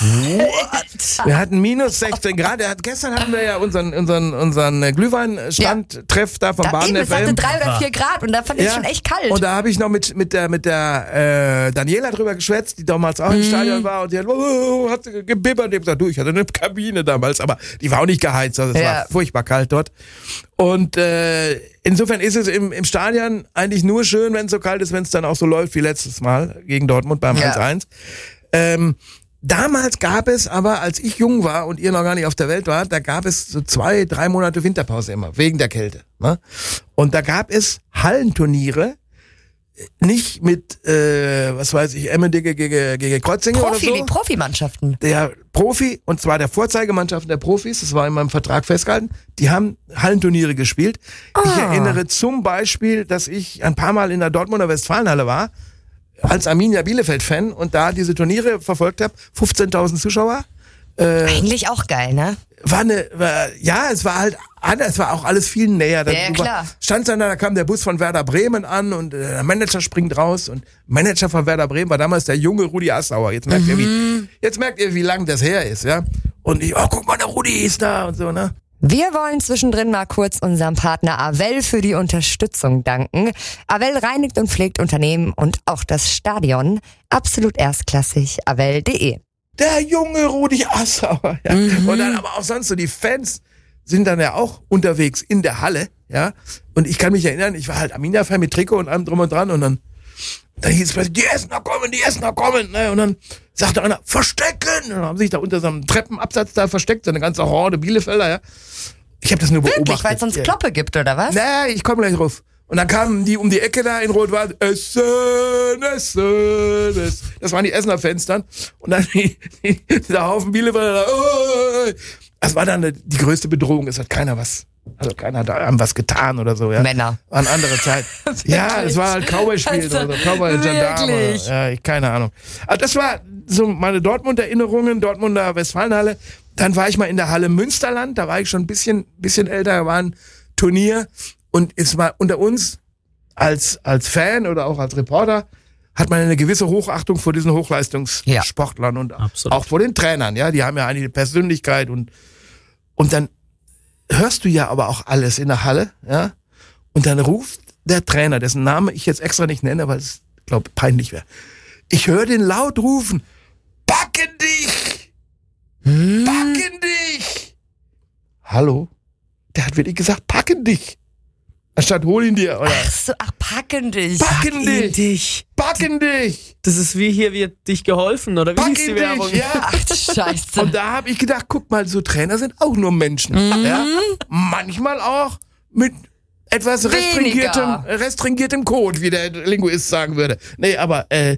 Speaker 3: What?
Speaker 2: Wir hatten minus sechzehn Grad. Er hat, gestern hatten wir ja unseren, unseren, unseren Glühweinstand-Treff da vom
Speaker 3: Da
Speaker 2: Baden
Speaker 3: eben,
Speaker 2: F
Speaker 3: es hatte
Speaker 2: M.
Speaker 3: drei oder vier Grad und da fand ich
Speaker 2: Ja.
Speaker 3: schon echt kalt.
Speaker 2: Und da habe ich noch mit, mit der, mit der äh, Daniela drüber geschwätzt, die damals auch im Stadion war und die hat, oh, hat gebibbert. Ich hab gesagt, du, ich hatte eine Kabine damals, aber die war auch nicht geheizt, also es
Speaker 3: Ja.
Speaker 2: war furchtbar kalt dort. Und äh, insofern ist es im, im Stadion eigentlich nur schön, wenn es so kalt ist, wenn es dann auch so läuft wie letztes Mal gegen Dortmund beim
Speaker 3: Ja.
Speaker 2: eins eins. Ähm, damals gab es aber, als ich jung war und ihr noch gar nicht auf der Welt wart, da gab es so zwei, drei Monate Winterpause immer, wegen der Kälte. Ne? Und da gab es Hallenturniere, nicht mit, äh, was weiß ich, Emmendicke gegen, gegen Kreuzinge
Speaker 3: Profi,
Speaker 2: oder so.
Speaker 3: Profimannschaften.
Speaker 2: Der Profi, und zwar der Vorzeigemannschaften der Profis, das war in meinem Vertrag festgehalten, die haben Hallenturniere gespielt. Ich
Speaker 3: Ah.
Speaker 2: erinnere zum Beispiel, dass ich ein paar Mal in der Dortmunder Westfalenhalle war, als Arminia Bielefeld-Fan und da diese Turniere verfolgt habe, fünfzehntausend Zuschauer. Äh,
Speaker 3: Eigentlich auch geil, ne?
Speaker 2: war eine, war, ja, es war halt anders, es war auch alles viel näher. Da,
Speaker 3: Ja, ja,
Speaker 2: du
Speaker 3: klar.
Speaker 2: war- Standst dann da, da kam der Bus von Werder Bremen an und äh, der Manager springt raus und Manager von Werder Bremen war damals der junge Rudi Assauer. Jetzt merkt ihr, wie, jetzt merkt ihr, wie lang das her ist, ja. Und ich, oh, guck mal, der Rudi ist da und so, ne.
Speaker 3: Wir wollen zwischendrin mal kurz unserem Partner Avell für die Unterstützung danken. Avell reinigt und pflegt Unternehmen und auch das Stadion. Absolut erstklassig, avell punkt de.
Speaker 2: Der junge Rudi Assauer. Ja. Mhm. Und dann aber auch sonst so die Fans sind dann ja auch unterwegs in der Halle. Ja. Und ich kann mich erinnern, ich war halt Arminia-Fan mit Trikot und allem drum und dran. Und dann, dann hieß es plötzlich, die Essener kommen, die Essener kommen. Ne? Und dann sagte einer, verstecken. Und dann haben sich da unter so einem Treppenabsatz da versteckt, so eine ganze Horde Bielefelder. Ja. Ich habe das nur beobachtet.
Speaker 3: Wirklich, weil es sonst Kloppe gibt, oder was?
Speaker 2: Na, ich komme gleich drauf. Und dann kamen die um die Ecke da in Rot-Weiß. Essen, Essen, Essen. Das waren die Essener Fans dann. Und dann die, die, der Haufen Bielefelder da. Oh, das war dann die größte Bedrohung. Es hat keiner was, also keiner da haben was getan oder so. Ja.
Speaker 3: Männer.
Speaker 2: War eine andere Zeit. Ja, es war halt Cowboy-Spiel
Speaker 3: Also,
Speaker 2: oder so. Cowboy-Gendarme. Ja, ich, keine Ahnung. Also das war so meine Dortmund-Erinnerungen, Dortmunder Westfalenhalle. Dann war ich mal in der Halle Münsterland. Da war ich schon ein bisschen, bisschen älter. Da war ein Turnier. Und es war unter uns als, als Fan oder auch als Reporter hat man eine gewisse Hochachtung vor diesen Hochleistungssportlern
Speaker 3: ja.
Speaker 2: und
Speaker 4: Absolut.
Speaker 2: auch vor den Trainern, ja. Die haben ja eine Persönlichkeit und, und dann hörst du ja aber auch alles in der Halle, ja. Und dann ruft der Trainer, dessen Name ich jetzt extra nicht nenne, weil es, glaube peinlich wäre. Ich höre den laut rufen, packen dich!
Speaker 3: Hm?
Speaker 2: Packen dich! Hallo? Der hat wirklich gesagt, packen dich! Anstatt hol ihn dir, oder?
Speaker 3: Ach so, ach, packen dich.
Speaker 2: Packen dich!
Speaker 4: dich.
Speaker 2: Packen dich!
Speaker 4: Das ist wie hier, wird dich geholfen, oder wie
Speaker 2: Packen
Speaker 4: hieß die Werbung?
Speaker 2: dich! Ja.
Speaker 3: Ach du Scheiße.
Speaker 2: Und da habe ich gedacht, guck mal, so Trainer sind auch nur Menschen.
Speaker 3: Mhm.
Speaker 2: Ja? Manchmal auch mit etwas restringiertem,
Speaker 3: Weniger.
Speaker 2: restringiertem Code, wie der Linguist sagen würde. Nee, aber äh,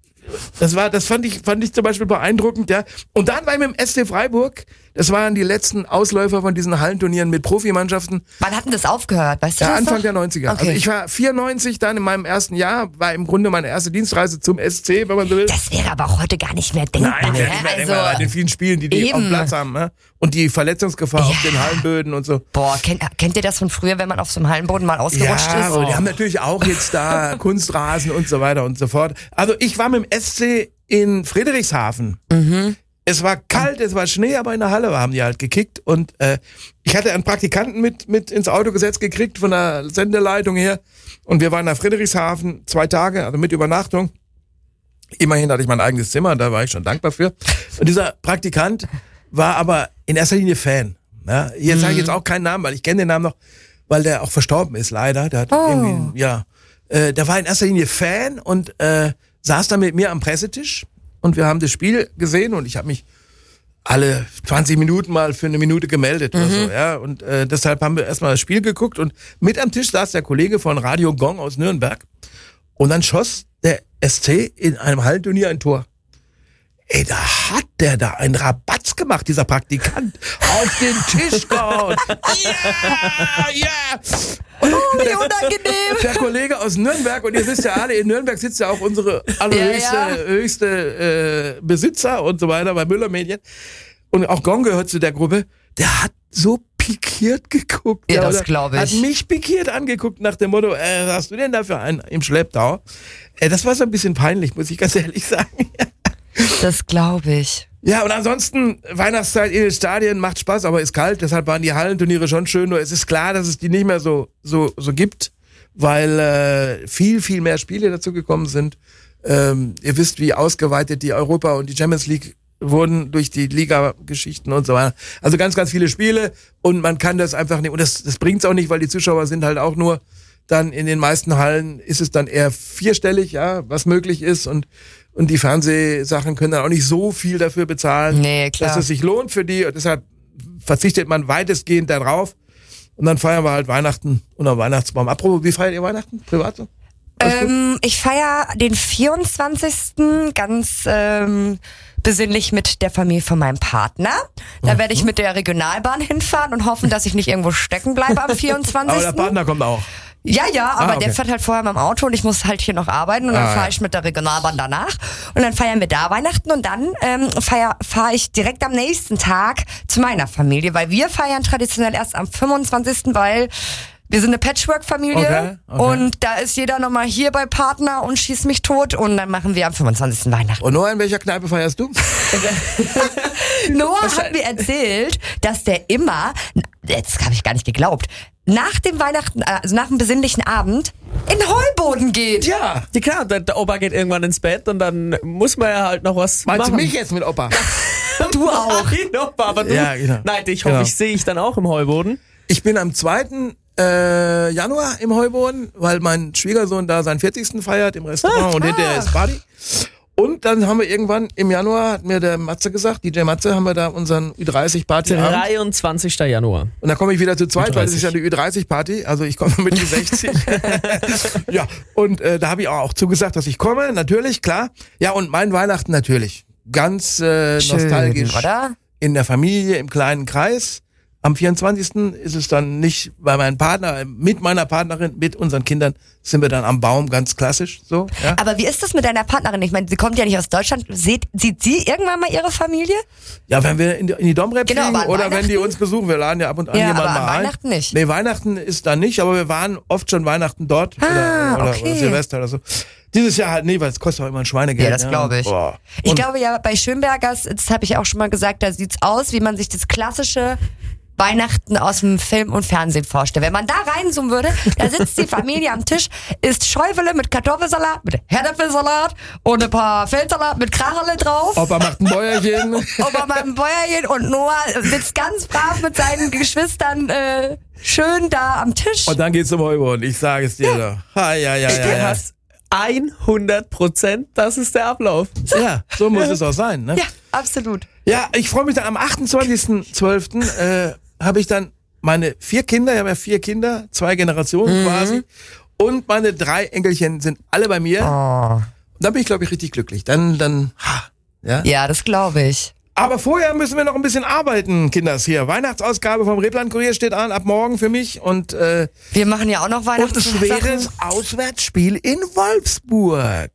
Speaker 2: das war, das fand ich, fand ich zum Beispiel beeindruckend, ja. Und dann war ich mit dem S C Freiburg, das waren die letzten Ausläufer von diesen Hallenturnieren mit Profimannschaften.
Speaker 3: Wann hat denn das aufgehört? Weißt du
Speaker 2: Ja,
Speaker 3: das
Speaker 2: Anfang
Speaker 3: noch?
Speaker 2: der neunziger.
Speaker 3: Okay.
Speaker 2: Also ich war vierundneunzig dann in meinem ersten Jahr, war im Grunde meine erste Dienstreise zum S C, wenn man so will.
Speaker 3: Das wäre aber auch heute gar nicht mehr denkbar.
Speaker 2: Nein,
Speaker 3: ne?
Speaker 2: ja, nicht mehr
Speaker 3: also,
Speaker 2: denkbar, bei den vielen Spielen, die die
Speaker 3: eben.
Speaker 2: auf dem Platz haben, ne? Und die Verletzungsgefahr auf
Speaker 3: Ja.
Speaker 2: den Hallenböden und so.
Speaker 3: boah, kennt, kennt ihr das von früher, wenn man auf so einem Hallenboden mal ausgerutscht
Speaker 2: Ja,
Speaker 3: ist?
Speaker 2: aber die haben natürlich auch jetzt da Kunstrasen und so weiter und so fort. Also ich war mit dem S C in Friedrichshafen.
Speaker 3: Mhm.
Speaker 2: Es war kalt, es war Schnee, aber in der Halle haben die halt gekickt. Und äh, ich hatte einen Praktikanten mit, mit ins Auto gesetzt gekriegt von der Sendeleitung her. Und wir waren nach Friedrichshafen zwei Tage, also mit Übernachtung. Immerhin hatte ich mein eigenes Zimmer, da war ich schon dankbar für. Und dieser Praktikant war aber in erster Linie Fan. Ja, hier sage ich jetzt auch keinen Namen, weil ich kenne den Namen noch, weil der auch verstorben ist, leider. Der hat
Speaker 3: Oh.
Speaker 2: irgendwie, ja, äh, der war in erster Linie Fan und äh, saß da mit mir am Pressetisch und wir haben das Spiel gesehen und ich habe mich alle zwanzig Minuten mal für eine Minute gemeldet oder so, ja. Und äh, deshalb haben wir erstmal das Spiel geguckt und mit am Tisch saß der Kollege von Radio Gong aus Nürnberg und dann schoss der S C in einem Hallenturnier ein Tor. Ey, da hat der da einen Rabatz gemacht, dieser Praktikant. Auf den Tisch gehauen. Ja, ja. Und
Speaker 3: Oh, wie
Speaker 2: der,
Speaker 3: unangenehm.
Speaker 2: der Kollege aus Nürnberg, und ihr wisst ja alle, in Nürnberg sitzt ja auch unsere allerhöchste
Speaker 3: Ja, ja.
Speaker 2: höchste, äh, Besitzer und so weiter bei Müller Medien. Und auch Gong gehört zu der Gruppe. Der hat so pikiert geguckt.
Speaker 3: Ja, das
Speaker 2: oder
Speaker 3: glaub ich.
Speaker 2: Hat mich pikiert angeguckt nach dem Motto, äh, was hast du denn da für einen im Schlepptau? Äh, das war so ein bisschen peinlich, muss ich ganz ehrlich sagen.
Speaker 3: Das glaube ich.
Speaker 2: Ja, und ansonsten, Weihnachtszeit in den Stadien macht Spaß, aber ist kalt, deshalb waren die Hallenturniere schon schön, nur es ist klar, dass es die nicht mehr so, so, so gibt, weil äh, viel, viel mehr Spiele dazu gekommen sind. Ähm, ihr wisst, wie ausgeweitet die Europa und die Champions League wurden durch die Liga-Geschichten und so weiter. Also ganz, ganz viele Spiele und man kann das einfach nicht, und das, das bringt's auch nicht, weil die Zuschauer sind halt auch nur dann in den meisten Hallen ist es dann eher vierstellig, ja, was möglich ist und und die Fernsehsachen können dann auch nicht so viel dafür bezahlen,
Speaker 3: Nee, klar.
Speaker 2: dass es sich lohnt für die. Und deshalb verzichtet man weitestgehend darauf. Und dann feiern wir halt Weihnachten unter Weihnachtsbaum. Apropos, wie feiert ihr Weihnachten? Privat so? Alles gut?
Speaker 3: Ähm, ich feiere den vierundzwanzigsten ganz ähm, besinnlich mit der Familie von meinem Partner. Da werde ich mit der Regionalbahn hinfahren und hoffen, dass ich nicht irgendwo stecken bleibe am vierundzwanzigsten
Speaker 2: Aber der Partner kommt auch.
Speaker 3: Ja, ja, aber
Speaker 2: Ah, okay.
Speaker 3: der fährt halt vorher mit dem Auto und ich muss halt hier noch arbeiten und dann
Speaker 2: Ah,
Speaker 3: fahre
Speaker 2: ja.
Speaker 3: ich mit der Regionalbahn danach und dann feiern wir da Weihnachten und dann ähm, feier, fahre ich direkt am nächsten Tag zu meiner Familie, weil wir feiern traditionell erst am fünfundzwanzigsten weil wir sind eine Patchwork-Familie
Speaker 2: Okay, okay.
Speaker 3: und da ist jeder nochmal hier bei Partner und schießt mich tot und dann machen wir am fünfundzwanzigsten Weihnachten.
Speaker 2: Und Noah, in welcher Kneipe feierst du?
Speaker 3: Noah hat mir erzählt, dass der immer das habe ich gar nicht geglaubt, nach dem Weihnachten, also nach dem besinnlichen Abend in Heuboden geht.
Speaker 2: Ja.
Speaker 4: Ja klar, der, der Opa geht irgendwann ins Bett und dann muss man ja halt noch was
Speaker 2: Meinst
Speaker 4: machen.
Speaker 2: du mich jetzt mit Opa?
Speaker 3: Du auch.
Speaker 4: Nein, Opa, aber du.
Speaker 2: Ja, genau.
Speaker 4: Nein, ich hoffe,
Speaker 2: Genau.
Speaker 4: ich sehe ich dann auch im Heuboden.
Speaker 2: Ich bin am zweiten Äh, Januar im Heuboden, weil mein Schwiegersohn da seinen vierzigsten feiert im Restaurant
Speaker 3: Ah.
Speaker 2: und hinterher ist Party. Und dann haben wir irgendwann im Januar, hat mir der Matze gesagt, D J Matze, haben wir da unseren Ü dreißig Partyabend.
Speaker 4: dreiundzwanzigsten Januar.
Speaker 2: Und dann komme ich wieder zu zweit, weil das ist ja
Speaker 4: Ü dreißig.
Speaker 2: die Ü dreißig Party. Also ich komme mit Ü sechzig. Ja, und äh, da habe ich auch zugesagt, dass ich komme, natürlich, klar. Ja, und mein Weihnachten natürlich. Ganz äh,
Speaker 3: Schön,
Speaker 2: nostalgisch.
Speaker 3: oder?
Speaker 2: In der Familie, im kleinen Kreis. Am vierundzwanzigsten ist es dann nicht bei meinem Partner, mit meiner Partnerin, mit unseren Kindern sind wir dann am Baum, ganz klassisch so. Ja,
Speaker 3: Aber wie ist das mit deiner Partnerin? Ich meine, sie kommt ja nicht aus Deutschland. Sieht, sieht sie irgendwann mal ihre Familie?
Speaker 2: ja wenn wir in die, in die Domrep
Speaker 3: Genau,
Speaker 2: fliegen
Speaker 3: aber an
Speaker 2: oder wenn die
Speaker 3: Weihnachten?
Speaker 2: uns besuchen, wir laden ja ab und an
Speaker 3: Ja,
Speaker 2: jemanden
Speaker 3: aber an
Speaker 2: mal ein.
Speaker 3: Weihnachten nicht.
Speaker 2: Nee, Weihnachten ist da nicht, aber wir waren oft schon Weihnachten dort
Speaker 3: Ah,
Speaker 2: oder, oder,
Speaker 3: okay.
Speaker 2: oder Silvester oder so. Dieses Jahr halt nie, weil es kostet auch immer ein Schweinegeld.
Speaker 3: Ja, das glaube ich.
Speaker 2: Boah.
Speaker 3: Ich
Speaker 2: Und-
Speaker 3: glaube ja, bei Schönbergers, das habe ich auch schon mal gesagt, da sieht's aus, wie man sich das klassische Weihnachten aus dem Film und Fernsehen vorstellt. Wenn man da reinzoomen würde, da sitzt die Familie am Tisch, isst Schäufele mit Kartoffelsalat, mit Herdäpfelsalat und ein paar Feldsalat mit Krachele drauf.
Speaker 2: Opa macht ein Bäuerchen.
Speaker 3: Opa macht ein Bäuerchen und Noah sitzt ganz brav mit seinen Geschwistern äh, schön da am Tisch.
Speaker 2: Und dann geht's zum Heuboden. Ich sage es dir doch. Ha, ja, ja, ja,
Speaker 4: Du
Speaker 2: ja.
Speaker 4: hast hundert Prozent, das ist der Ablauf.
Speaker 2: Ja, so muss es auch sein. Ne?
Speaker 3: Ja, absolut.
Speaker 2: Ja, ich freue mich dann am achtundzwanzigsten zwölften äh, habe ich dann meine vier Kinder, ich habe ja vier Kinder, zwei Generationen quasi. Und meine drei Enkelchen sind alle bei mir.
Speaker 3: Oh.
Speaker 2: Da bin ich, glaube ich, richtig glücklich. Dann, dann, ha, ja.
Speaker 3: Ja, das glaube ich.
Speaker 2: Aber vorher müssen wir noch ein bisschen arbeiten, Kinders. Hier, Weihnachtsausgabe vom Rebland-Kurier steht an, ab morgen für mich. Und, äh,
Speaker 3: Wir machen ja auch noch
Speaker 2: und ein
Speaker 3: Weihnachten.
Speaker 2: schweres Auswärtsspiel in Wolfsburg.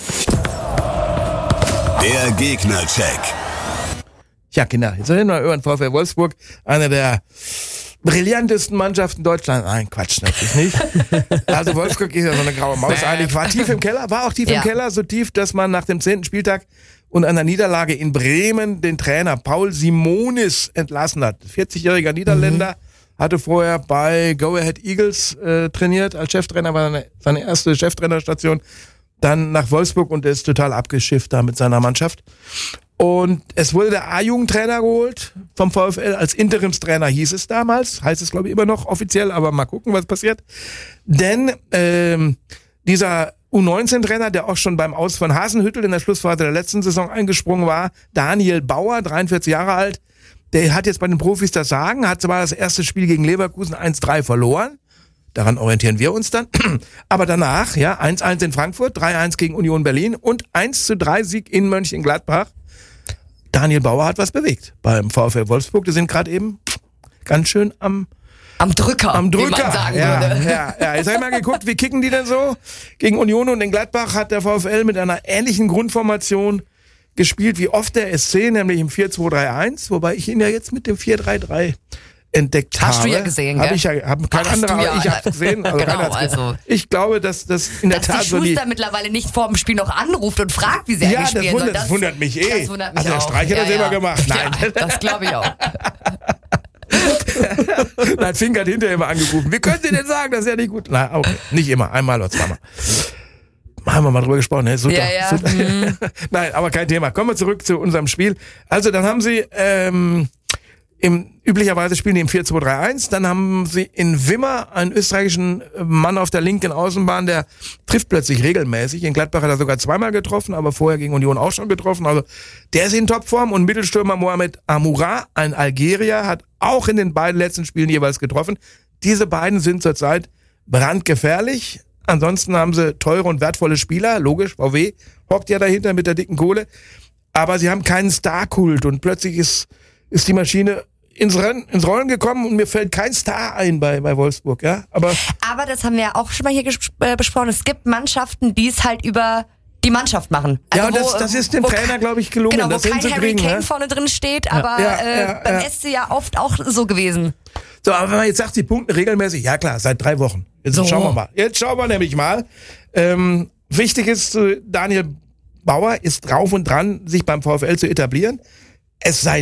Speaker 1: Der Gegnercheck.
Speaker 2: Ja, Kinder, jetzt reden wir über den VfL Wolfsburg, einer der brillantesten Mannschaften Deutschlands. Nein, Quatsch, natürlich nicht. Also Wolfsburg ist ja so eine graue Maus. Eigentlich war tief im Keller, war auch tief
Speaker 3: Ja.
Speaker 2: im Keller, so tief, dass man nach dem zehnten Spieltag und einer Niederlage in Bremen den Trainer Paul Simonis entlassen hat. vierzigjähriger Niederländer, hatte vorher bei Go Ahead Eagles äh, trainiert als Cheftrainer, war seine, seine erste Cheftrainerstation. Dann nach Wolfsburg und ist total abgeschifft da mit seiner Mannschaft. Und es wurde der A-Jugendtrainer geholt vom VfL, als Interimstrainer hieß es damals, heißt es glaube ich immer noch offiziell, aber mal gucken, was passiert. Denn ähm, dieser U neunzehn-Trainer, der auch schon beim Aus von Hasenhüttl in der Schlussphase der letzten Saison eingesprungen war, Daniel Bauer, dreiundvierzig Jahre alt, der hat jetzt bei den Profis das Sagen, hat zwar das erste Spiel gegen Leverkusen eins drei verloren, daran orientieren wir uns dann. Aber danach, ja, eins eins in Frankfurt, drei eins gegen Union Berlin und eins zu drei Sieg in Mönchengladbach. Daniel Bauer hat was bewegt beim VfL Wolfsburg. Die sind gerade eben ganz schön am,
Speaker 3: Am Drücker,
Speaker 2: am Drücker.
Speaker 3: wie man sagen
Speaker 2: ja,
Speaker 3: würde.
Speaker 2: ja, ja. Jetzt habe ich mal geguckt, wie kicken die denn so? Gegen Union und in Gladbach hat der VfL mit einer ähnlichen Grundformation gespielt wie oft der S C, nämlich im vier zwei drei eins, wobei ich ihn ja jetzt mit dem vier drei drei entdeckt habe.
Speaker 3: Hast du ja gesehen,
Speaker 2: Hab
Speaker 3: gell?
Speaker 2: ich ja, hab kein
Speaker 3: Hast
Speaker 2: anderer,
Speaker 3: du ja.
Speaker 2: aber ich habe gesehen. Also
Speaker 3: Genau,
Speaker 2: keiner hat's gesehen.
Speaker 3: also.
Speaker 2: Ich glaube, dass das in der
Speaker 3: Dass
Speaker 2: Tat
Speaker 3: die
Speaker 2: so die...
Speaker 3: Schuster mittlerweile nicht vor dem Spiel noch anruft und fragt, wie sie
Speaker 2: Ja,
Speaker 3: eigentlich
Speaker 2: das
Speaker 3: spielen
Speaker 2: wundert,
Speaker 3: soll.
Speaker 2: das wundert mich eh.
Speaker 3: Das wundert mich
Speaker 2: Also der
Speaker 3: auch.
Speaker 2: Streich hat das selber gemacht. Nein.
Speaker 3: Ja, das glaube ich auch.
Speaker 2: Dann hat Fink hat hinterher immer angerufen. Wie können Sie denn sagen, das ist ja nicht gut? Na, okay. Nicht immer, einmal oder zweimal. Haben wir mal drüber gesprochen, ne? Super.
Speaker 3: Ja, ja.
Speaker 2: super. Nein, aber kein Thema. Kommen wir zurück zu unserem Spiel. Also, dann haben sie, ähm, im, üblicherweise spielen die im vier zwei drei eins. Dann haben sie in Wimmer einen österreichischen Mann auf der linken Außenbahn, der trifft plötzlich regelmäßig. In Gladbach hat er sogar zweimal getroffen, aber vorher gegen Union auch schon getroffen. Also, der ist in Topform. Und Mittelstürmer Mohamed Amoura, ein Algerier, hat auch in den beiden letzten Spielen jeweils getroffen. Diese beiden sind zurzeit brandgefährlich. Ansonsten haben sie teure und wertvolle Spieler, logisch, V W hockt ja dahinter mit der dicken Kohle, aber sie haben keinen Star-Kult und plötzlich ist, ist die Maschine ins, Rennen, ins Rollen gekommen und mir fällt kein Star ein bei, bei Wolfsburg, ja, aber
Speaker 3: Aber das haben wir ja auch schon mal hier ges- äh, besprochen. Es gibt Mannschaften, die es halt über die Mannschaft machen.
Speaker 2: ja,
Speaker 3: Also
Speaker 2: und das, das ist dem
Speaker 3: wo-
Speaker 2: Trainer, glaube ich, gelungen,
Speaker 3: Genau, wo
Speaker 2: das
Speaker 3: kein Harry
Speaker 2: hinzukriegen.
Speaker 3: Kane
Speaker 2: Ja?
Speaker 3: vorne drin steht, aber
Speaker 2: Ja,
Speaker 3: äh,
Speaker 2: ja,
Speaker 3: beim
Speaker 2: ja.
Speaker 3: S C ja oft auch so gewesen.
Speaker 2: So, aber wenn man jetzt sagt, sie punkten regelmäßig, ja klar, seit drei Wochen. Jetzt
Speaker 3: So.
Speaker 2: schauen wir mal. Jetzt schauen wir nämlich mal. Ähm, wichtig ist, äh, Daniel Bauer ist drauf und dran, sich beim VfL zu etablieren. Es sei denn,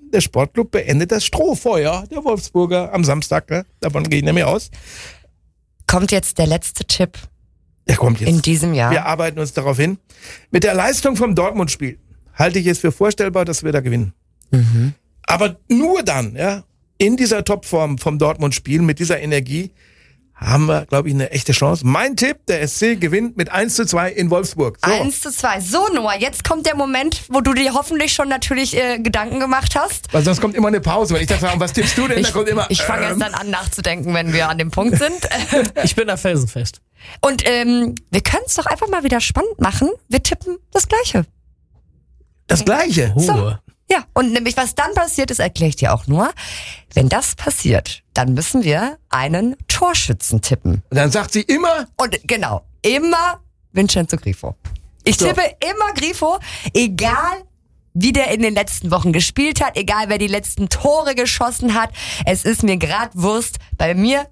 Speaker 2: der Sportclub beendet das Strohfeuer der Wolfsburger am Samstag. Ne? Davon gehe ich nämlich aus.
Speaker 3: Kommt jetzt der letzte Tipp
Speaker 2: Der kommt jetzt.
Speaker 3: in diesem Jahr.
Speaker 2: Wir arbeiten uns darauf hin. Mit der Leistung vom Dortmund-Spiel halte ich es für vorstellbar, dass wir da gewinnen.
Speaker 3: Mhm.
Speaker 2: Aber nur dann, ja, in dieser Topform vom Dortmund-Spiel, mit dieser Energie, haben wir, glaube ich, eine echte Chance. Mein Tipp, der S C gewinnt mit eins zu zwei in Wolfsburg. So.
Speaker 3: eins zu zwei. So, Noah, jetzt kommt der Moment, wo du dir hoffentlich schon natürlich äh, Gedanken gemacht hast.
Speaker 2: Weil sonst kommt immer eine Pause. Wenn ich dann frage, was tippst du denn?
Speaker 3: Ich,
Speaker 2: da kommt immer,
Speaker 3: ich fange
Speaker 2: ähm,
Speaker 3: jetzt dann an nachzudenken, wenn wir an dem Punkt sind.
Speaker 4: Ich bin da felsenfest.
Speaker 3: Und ähm, wir können es doch einfach mal wieder spannend machen. Wir tippen das Gleiche.
Speaker 2: das Gleiche.
Speaker 4: Ruhe.
Speaker 3: Ja, und nämlich was dann passiert ist, erkläre ich dir auch nur. Wenn das passiert, dann müssen wir einen Torschützen tippen.
Speaker 2: Und dann sagt sie immer,
Speaker 3: Und genau, immer Vincenzo Grifo. Ich
Speaker 2: So.
Speaker 3: tippe immer Grifo, egal wie der in den letzten Wochen gespielt hat, egal wer die letzten Tore geschossen hat. Es ist mir grad Wurst. Bei mir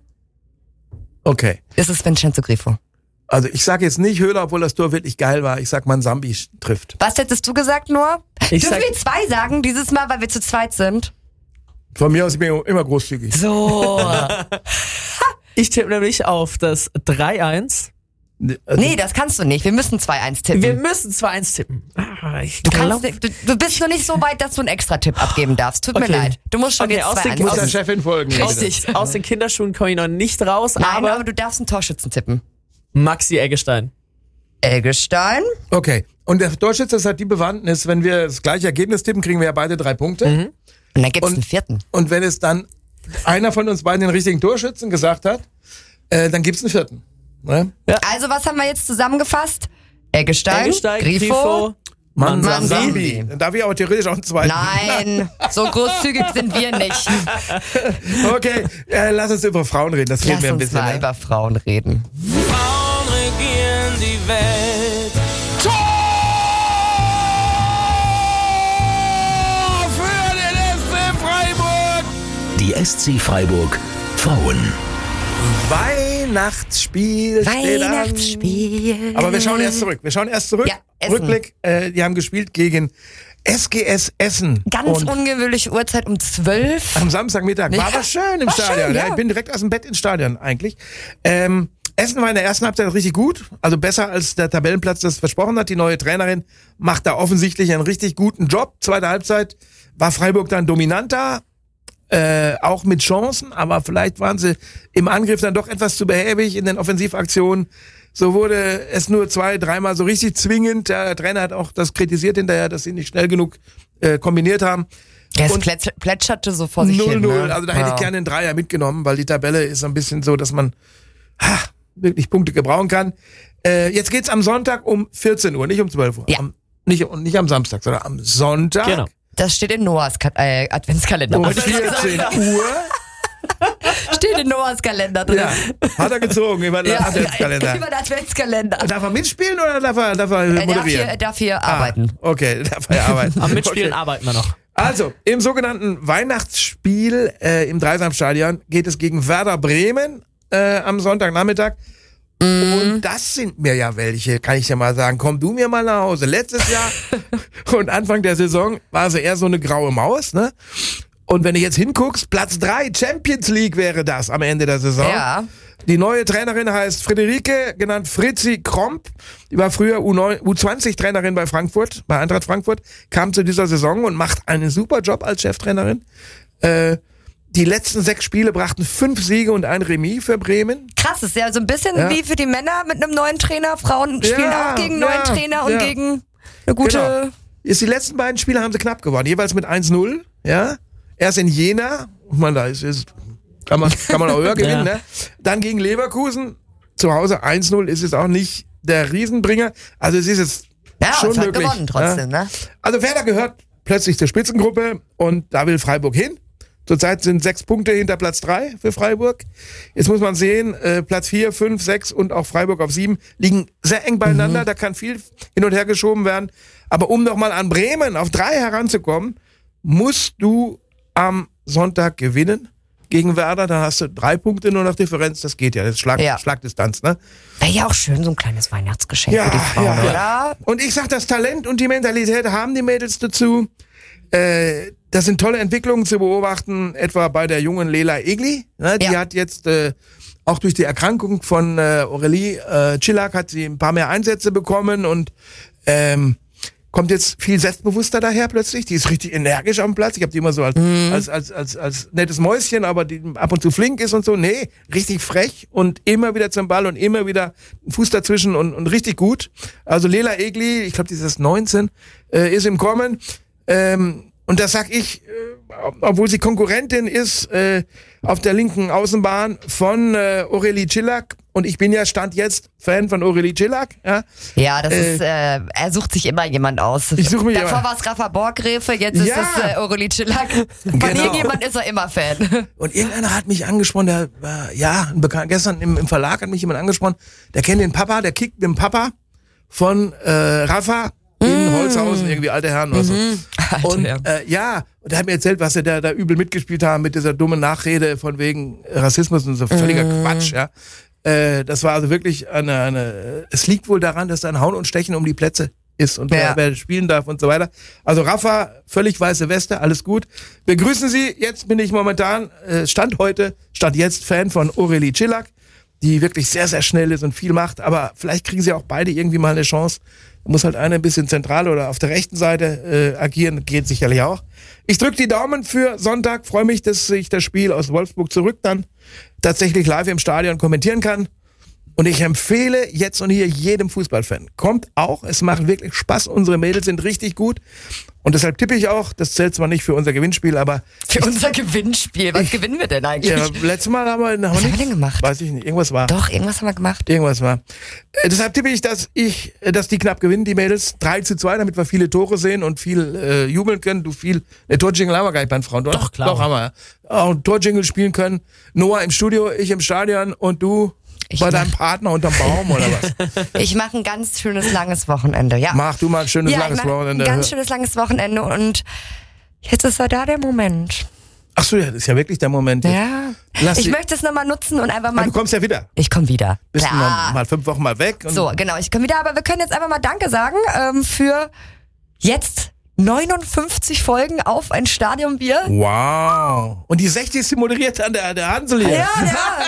Speaker 2: okay.
Speaker 3: ist es Vincenzo Grifo.
Speaker 2: Also ich sage jetzt nicht Höhler, obwohl das Tor wirklich geil war. Ich sag Mansambi trifft.
Speaker 3: Was hättest du gesagt, Noah?
Speaker 4: Ich
Speaker 3: Dürfen
Speaker 4: sag-
Speaker 3: wir zwei sagen dieses Mal, weil wir zu zweit sind?
Speaker 2: Von mir aus bin ich immer großzügig.
Speaker 3: So.
Speaker 4: Ich tippe nämlich auf das drei eins.
Speaker 2: Also,
Speaker 3: Nee, das kannst du nicht. Wir müssen zwei eins tippen.
Speaker 4: Wir müssen zwei eins tippen. Ah, ich
Speaker 3: Du, kannst,
Speaker 4: glaub-
Speaker 3: nicht- du, du bist noch nicht so weit, dass du einen Extra-Tipp abgeben darfst. Tut mir
Speaker 4: Okay.
Speaker 3: leid. Du musst schon
Speaker 4: Okay,
Speaker 3: jetzt
Speaker 4: aus
Speaker 3: zwei
Speaker 4: den-
Speaker 3: eins
Speaker 2: muss der
Speaker 3: tippen.
Speaker 2: Chefin folgen.
Speaker 4: aus,
Speaker 3: Richtig.
Speaker 4: aus den Kinderschuhen komme ich noch nicht raus,
Speaker 3: Nein,
Speaker 4: aber,
Speaker 3: aber du darfst einen Torschützen tippen.
Speaker 4: Maxi Eggestein.
Speaker 3: Eggestein.
Speaker 2: Okay. Und der Torschütze, das hat die Bewandtnis, wenn wir das gleiche Ergebnis tippen, kriegen wir ja beide drei Punkte.
Speaker 3: Und dann gibt's
Speaker 2: Und-
Speaker 3: einen vierten.
Speaker 2: Und wenn es dann einer von uns beiden den richtigen Torschützen gesagt hat, äh, dann gibt's einen vierten. Ne?
Speaker 3: Also, was haben wir jetzt zusammengefasst? Eggestein,
Speaker 4: Eggestein,
Speaker 3: Grifo.
Speaker 4: Grifo,
Speaker 2: Mann,
Speaker 3: Mansambi.
Speaker 2: Sambi. Dann darf ich aber theoretisch auch einen zweiten.
Speaker 3: Nein, so großzügig sind wir nicht.
Speaker 2: Okay, äh, lass uns über Frauen reden. Das fehlt
Speaker 3: Lass
Speaker 2: mir ein
Speaker 3: uns
Speaker 2: bisschen.
Speaker 3: mal
Speaker 2: Ne?
Speaker 3: über Frauen reden.
Speaker 5: Frauen regieren die Welt.
Speaker 2: Tor für den S C Freiburg.
Speaker 1: Die S C Freiburg Frauen.
Speaker 2: Weihnachtsspiel steht an.
Speaker 3: Weihnachtsspiel.
Speaker 2: Aber wir schauen erst zurück. Wir schauen erst zurück.
Speaker 3: Ja, Essen.
Speaker 2: Rückblick. Äh, die haben gespielt gegen S G S Essen.
Speaker 3: Ganz
Speaker 2: Und
Speaker 3: ungewöhnliche Uhrzeit um zwölf.
Speaker 2: am Samstagmittag. War
Speaker 3: Ja,
Speaker 2: aber schön im
Speaker 3: war
Speaker 2: Stadion.
Speaker 3: schön,
Speaker 2: ja.
Speaker 3: ja.
Speaker 2: Ich bin direkt aus dem Bett ins Stadion eigentlich. Ähm, Essen war in der ersten Halbzeit richtig gut. Also besser als der Tabellenplatz das versprochen hat. Die neue Trainerin macht da offensichtlich einen richtig guten Job. Zweite Halbzeit war Freiburg dann dominanter. Äh, auch mit Chancen, aber vielleicht waren sie im Angriff dann doch etwas zu behäbig in den Offensivaktionen. So wurde es nur zwei, dreimal so richtig zwingend. Der Trainer hat auch das kritisiert hinterher, dass sie nicht schnell genug äh, kombiniert haben.
Speaker 3: Es
Speaker 2: Und-
Speaker 3: plätsch- plätscherte so vor sich
Speaker 2: null
Speaker 3: hin.
Speaker 2: null,
Speaker 3: Ne?
Speaker 2: also da hätte
Speaker 3: Ja.
Speaker 2: ich gerne einen Dreier mitgenommen, weil die Tabelle ist so ein bisschen so, dass man ha, wirklich Punkte gebrauchen kann. Äh, jetzt geht's am Sonntag um vierzehn Uhr, nicht um zwölf Uhr.
Speaker 3: Ja.
Speaker 2: Am, nicht, nicht am Samstag, sondern am Sonntag
Speaker 4: Genau.
Speaker 3: Das steht in Noahs Ka äh, Adventskalender.
Speaker 2: um vierzehn Uhr.
Speaker 3: Steht in Noahs Kalender drin.
Speaker 2: Ja, hat er gezogen über den
Speaker 3: Ja,
Speaker 2: Adventskalender.
Speaker 3: über den Adventskalender.
Speaker 2: Darf er mitspielen oder darf er, darf er
Speaker 3: Er darf hier,
Speaker 2: moderieren?
Speaker 3: er darf hier arbeiten.
Speaker 2: Ah, okay, darf er arbeiten.
Speaker 4: Am Mitspielen
Speaker 2: Okay.
Speaker 4: arbeiten wir noch.
Speaker 2: Also, im sogenannten Weihnachtsspiel äh, im Dreisamstadion geht es gegen Werder Bremen äh, am Sonntagnachmittag. Und das sind mir ja welche, kann ich ja mal sagen. Komm du mir mal nach Hause. Letztes Jahr und Anfang der Saison war sie eher so eine graue Maus, ne? Und wenn du jetzt hinguckst, Platz drei Champions League wäre das am Ende der Saison.
Speaker 3: Ja.
Speaker 2: Die neue Trainerin heißt Friederike, genannt Fritzi Kromp. Die war früher U zwanzig Trainerin bei Frankfurt, bei Eintracht Frankfurt, kam zu dieser Saison und macht einen super Job als Cheftrainerin. Äh, die letzten sechs Spiele brachten fünf Siege und ein Remis für Bremen.
Speaker 3: Krass, ist ja so ein bisschen
Speaker 2: Ja.
Speaker 3: wie für die Männer mit einem neuen Trainer. Frauen spielen
Speaker 2: Ja,
Speaker 3: auch gegen einen
Speaker 2: ja,
Speaker 3: neuen Trainer und
Speaker 2: ja.
Speaker 3: gegen eine gute...
Speaker 2: Genau. Ist die letzten beiden Spiele haben sie knapp gewonnen, jeweils mit eins null, ja. Erst in Jena, man da ist, ist kann man kann man auch höher gewinnen,
Speaker 4: Ja.
Speaker 2: ne? Dann gegen Leverkusen, zu Hause eins null ist es auch nicht der Riesenbringer, also es ist jetzt
Speaker 3: Ja,
Speaker 2: schon
Speaker 3: es hat
Speaker 2: möglich.
Speaker 3: gewonnen trotzdem,
Speaker 2: ja.
Speaker 3: ne?
Speaker 2: Also Werder gehört plötzlich zur Spitzengruppe und da will Freiburg hin. Zurzeit sind sechs Punkte hinter Platz drei für Freiburg. Jetzt muss man sehen, äh, Platz vier, fünf, sechs und auch Freiburg auf sieben liegen sehr eng beieinander. Da kann viel hin und her geschoben werden. Aber um nochmal an Bremen auf drei heranzukommen, musst du am Sonntag gewinnen gegen Werder. Dann hast du drei Punkte nur nach Differenz. Das geht ja. Das ist Schlag,
Speaker 3: Ja.
Speaker 2: Schlagdistanz, ne?
Speaker 3: Wäre ja auch schön, so ein kleines Weihnachtsgeschenk
Speaker 2: Ja,
Speaker 3: für die Frauen,
Speaker 2: ja.
Speaker 3: oder?
Speaker 2: Und ich sag, das Talent und die Mentalität haben die Mädels dazu. Äh, das sind tolle Entwicklungen zu beobachten, etwa bei der jungen Lela Egli. Ne, die
Speaker 3: Ja.
Speaker 2: hat jetzt äh, auch durch die Erkrankung von äh, Aurelie äh, Czillack hat sie ein paar mehr Einsätze bekommen und ähm, kommt jetzt viel selbstbewusster daher plötzlich. Die ist richtig energisch am Platz. Ich habe die immer so als,
Speaker 3: Mhm.
Speaker 2: als, als, als, als nettes Mäuschen, aber die ab und zu flink ist und so. Nee, richtig frech und immer wieder zum Ball und immer wieder ein Fuß dazwischen und, und richtig gut. Also Lela Egli, ich glaube, die ist erst neunzehn, äh, ist im Kommen. Ähm, und das sag ich, äh, obwohl sie Konkurrentin ist äh, auf der linken Außenbahn von äh, Aurelie Czillack. Und ich bin ja Stand jetzt Fan von Aurelie Czillack. Ja,
Speaker 3: Ja, das
Speaker 2: Äh,
Speaker 3: ist, äh, er sucht sich immer jemand aus.
Speaker 2: Ich suche mir
Speaker 3: Davor
Speaker 2: jemand-
Speaker 3: war es Rafa Borgräfe, jetzt ist
Speaker 2: Ja.
Speaker 3: es äh, Aurelie Czillack. Von
Speaker 2: Genau.
Speaker 3: irgendjemand ist er immer Fan.
Speaker 2: Und irgendeiner hat mich angesprochen, der war, ja, ein Bekan- gestern im, im Verlag hat mich jemand angesprochen, der kennt den Papa, der kickt den Papa von äh, Rafa in Holzhausen, irgendwie alte Herren oder so.
Speaker 3: Alte
Speaker 2: Und
Speaker 3: Herren.
Speaker 2: äh, ja, und der hat mir erzählt, was sie da, da übel mitgespielt haben mit dieser dummen Nachrede von wegen Rassismus und so völliger Quatsch, ja. Äh, das war also wirklich eine, eine, es liegt wohl daran, dass da ein Hauen und Stechen um die Plätze ist und
Speaker 3: Ja.
Speaker 2: wer, wer spielen darf und so weiter. Also Rafa, völlig weiße Weste, alles gut. Wir grüßen Sie. Jetzt bin ich momentan, äh, Stand heute, Stand jetzt Fan von Aurelie Czillack, die wirklich sehr, sehr schnell ist und viel macht, aber vielleicht kriegen sie auch beide irgendwie mal eine Chance. Da muss halt einer ein bisschen zentral oder auf der rechten Seite äh, agieren, geht sicherlich auch. Ich drücke die Daumen für Sonntag, freue mich, dass ich das Spiel aus Wolfsburg zurück dann tatsächlich live im Stadion kommentieren kann. Und ich empfehle jetzt und hier jedem Fußballfan, kommt auch, es macht wirklich Spaß, unsere Mädels sind richtig gut. Und deshalb tippe ich auch, das zählt zwar nicht für unser Gewinnspiel, aber
Speaker 3: Für unser Gewinnspiel. Was gewinnen wir denn eigentlich?
Speaker 2: ja, letztes Mal haben wir, haben wir
Speaker 3: Was haben wir
Speaker 2: nicht,
Speaker 3: denn gemacht?
Speaker 2: weiß ich nicht, irgendwas war.
Speaker 3: Doch, irgendwas haben wir gemacht.
Speaker 2: Irgendwas war. Äh, deshalb tippe ich, dass ich, äh, dass die knapp gewinnen, die Mädels. drei zu zwei, damit wir viele Tore sehen und viel äh, jubeln können. Du viel, ne, Torjingle haben wir gar nicht bei den Frauen, oder?
Speaker 4: Doch, klar.
Speaker 2: Doch, haben wir. Auch Torjingle spielen können. Noah im Studio, ich im Stadion und du
Speaker 3: Ich
Speaker 2: bei
Speaker 3: mach-
Speaker 2: deinem Partner unterm Baum oder was?
Speaker 3: Ich mache ein ganz schönes langes Wochenende, ja.
Speaker 2: Mach du mal ein schönes
Speaker 3: ja,
Speaker 2: langes
Speaker 3: ich mach
Speaker 2: Wochenende.
Speaker 3: ein ganz schönes langes Wochenende und jetzt ist ja da der Moment.
Speaker 2: Ach so, ja, das ist ja wirklich der Moment.
Speaker 3: Ja.
Speaker 2: Lass
Speaker 3: ich
Speaker 2: die-
Speaker 3: möchte es nochmal nutzen und einfach
Speaker 2: Ah,
Speaker 3: mal...
Speaker 2: du kommst ja wieder.
Speaker 3: Ich komme wieder.
Speaker 2: Bist du
Speaker 3: Klar.
Speaker 2: mal, mal fünf Wochen mal weg. Und
Speaker 3: So, genau, ich komme wieder, aber wir können jetzt einfach mal Danke sagen ähm, für jetzt neunundfünfzig Folgen auf ein Stadionbier.
Speaker 2: Wow. Und die sechzigste moderiert an der, der Hansel hier.
Speaker 3: Ja,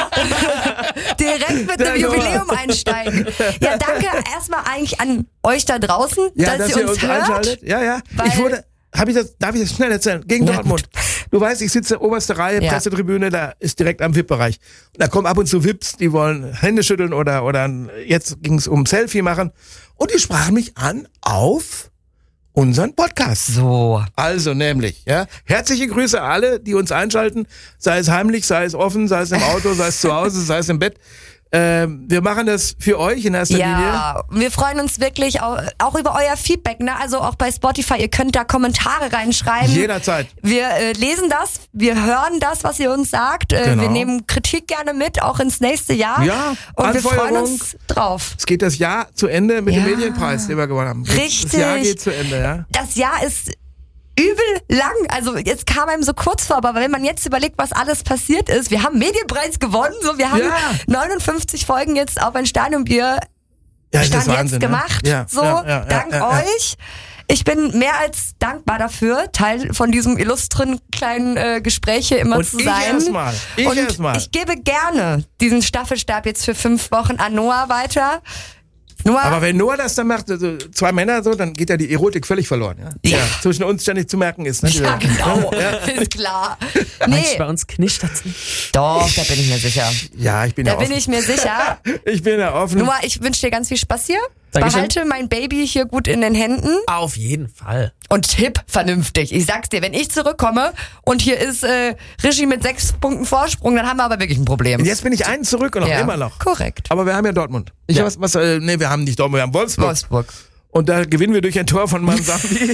Speaker 3: ja. Direkt mit
Speaker 2: Der
Speaker 3: einem
Speaker 2: Noah.
Speaker 3: Jubiläum einsteigen. Ja, danke erstmal eigentlich an euch da draußen,
Speaker 2: Ja,
Speaker 3: dass,
Speaker 2: dass
Speaker 3: ihr
Speaker 2: ihr
Speaker 3: uns
Speaker 2: uns
Speaker 3: hört.
Speaker 2: einschaltet. Ja, ja.
Speaker 3: Weil-
Speaker 2: Ich wurde, hab ich das, darf ich das schnell erzählen? Gegen
Speaker 3: Ja,
Speaker 2: Dortmund. Du weißt, ich sitze oberste Reihe,
Speaker 3: Ja.
Speaker 2: Pressetribüne, da ist direkt am V I P-Bereich. Und da kommen ab und zu V I Ps, die wollen Hände schütteln oder, oder jetzt ging es um Selfie machen. Und die sprachen mich an auf unseren Podcast.
Speaker 3: So.
Speaker 2: Also nämlich, ja, herzliche Grüße alle, die uns einschalten, sei es heimlich, sei es offen, sei es im Auto, sei es zu Hause, sei es im Bett. Ähm, wir machen das für euch in erster Linie.
Speaker 3: Ja, wir freuen uns wirklich auch, auch über euer Feedback, ne? Also auch bei Spotify, ihr könnt da Kommentare reinschreiben.
Speaker 2: Jederzeit.
Speaker 3: Wir äh, lesen das, wir hören das, was ihr uns sagt. Äh,
Speaker 2: Genau.
Speaker 3: Wir nehmen Kritik gerne mit, auch ins nächste Jahr.
Speaker 2: Ja,
Speaker 3: und wir freuen
Speaker 2: Anfeuerung.
Speaker 3: uns drauf.
Speaker 2: Es geht das Jahr zu Ende mit
Speaker 3: Ja.
Speaker 2: dem Medienpreis, den wir gewonnen haben.
Speaker 3: Richtig.
Speaker 2: Das Jahr geht zu Ende, ja.
Speaker 3: Das Jahr ist übel lang. Also jetzt kam einem so kurz vor, aber wenn man jetzt überlegt, was alles passiert ist, wir haben Medienpreis gewonnen, so wir haben
Speaker 2: Ja.
Speaker 3: neunundfünfzig Folgen jetzt auf ein Stadionbier
Speaker 2: Ja,
Speaker 3: Stand jetzt
Speaker 2: ne?
Speaker 3: gemacht.
Speaker 2: Ja,
Speaker 3: so,
Speaker 2: ja, ja,
Speaker 3: dank
Speaker 2: ja, ja, ja.
Speaker 3: euch. Ich bin mehr als dankbar dafür, Teil von diesem illustren kleinen äh, Gespräche immer
Speaker 2: Und
Speaker 3: zu
Speaker 2: ich
Speaker 3: sein.
Speaker 2: erstmal. Ich
Speaker 3: Und
Speaker 2: erstmal.
Speaker 3: ich gebe gerne diesen Staffelstab jetzt für fünf Wochen an Noah weiter. Noah,
Speaker 2: Aber wenn Noah das dann macht, also zwei Männer so, dann geht ja die Erotik völlig verloren. Ja,
Speaker 3: Ja.
Speaker 2: Zwischen uns ständig zu merken ist. Ne?
Speaker 3: ja,
Speaker 2: Dieser-
Speaker 3: genau,
Speaker 2: Ja,
Speaker 3: ist klar.
Speaker 4: Meinst du,
Speaker 3: Nee,
Speaker 4: bei uns knistert's nicht?
Speaker 3: doch, da bin ich mir sicher.
Speaker 2: ja, ich bin
Speaker 3: Da
Speaker 2: ja
Speaker 3: bin
Speaker 2: offen.
Speaker 3: ich mir sicher.
Speaker 2: Ich bin ja offen.
Speaker 3: Noah, ich wünsche dir ganz viel Spaß hier.
Speaker 4: Dankeschön.
Speaker 3: Behalte mein Baby hier gut in den Händen
Speaker 4: Auf jeden Fall.
Speaker 3: und tipp vernünftig. Ich sag's dir, wenn ich zurückkomme und hier ist äh, Regie mit sechs Punkten Vorsprung, dann haben wir aber wirklich ein Problem.
Speaker 2: Und jetzt bin ich einen zurück und auch
Speaker 3: Ja,
Speaker 2: immer noch.
Speaker 3: korrekt.
Speaker 2: Aber wir haben ja Dortmund. Ich
Speaker 4: Ja.
Speaker 2: hab was, was, äh, nee, wir haben nicht Dortmund, wir haben Wolfsburg.
Speaker 3: Wolfsburg.
Speaker 2: Und da gewinnen wir durch ein Tor von Mansambi.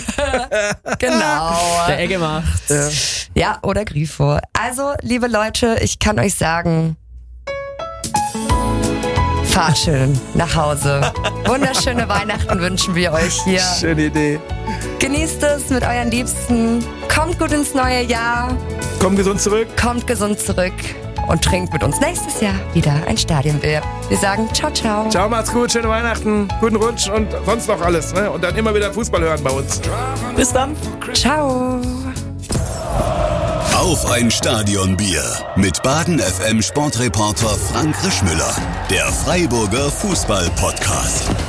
Speaker 3: Genau.
Speaker 4: Der Egge macht.
Speaker 2: ja.
Speaker 3: Ja, oder Grifo. Also, liebe Leute, ich kann euch sagen, fahrt schön nach Hause. Wunderschöne Weihnachten wünschen wir euch hier.
Speaker 2: Schöne Idee.
Speaker 3: Genießt es mit euren Liebsten. Kommt gut ins neue Jahr.
Speaker 2: Komm gesund zurück.
Speaker 3: Kommt gesund zurück und trinkt mit uns nächstes Jahr wieder ein Stadionbier. Wir sagen ciao, ciao.
Speaker 2: Ciao, macht's gut, schöne Weihnachten, guten Rutsch und sonst noch alles. Ne? Und dann immer wieder Fußball hören bei uns.
Speaker 4: Bis dann.
Speaker 3: Ciao.
Speaker 1: Auf ein Stadionbier mit Baden F M Sportreporter Frank Rischmüller. Der Freiburger Fußball-Podcast.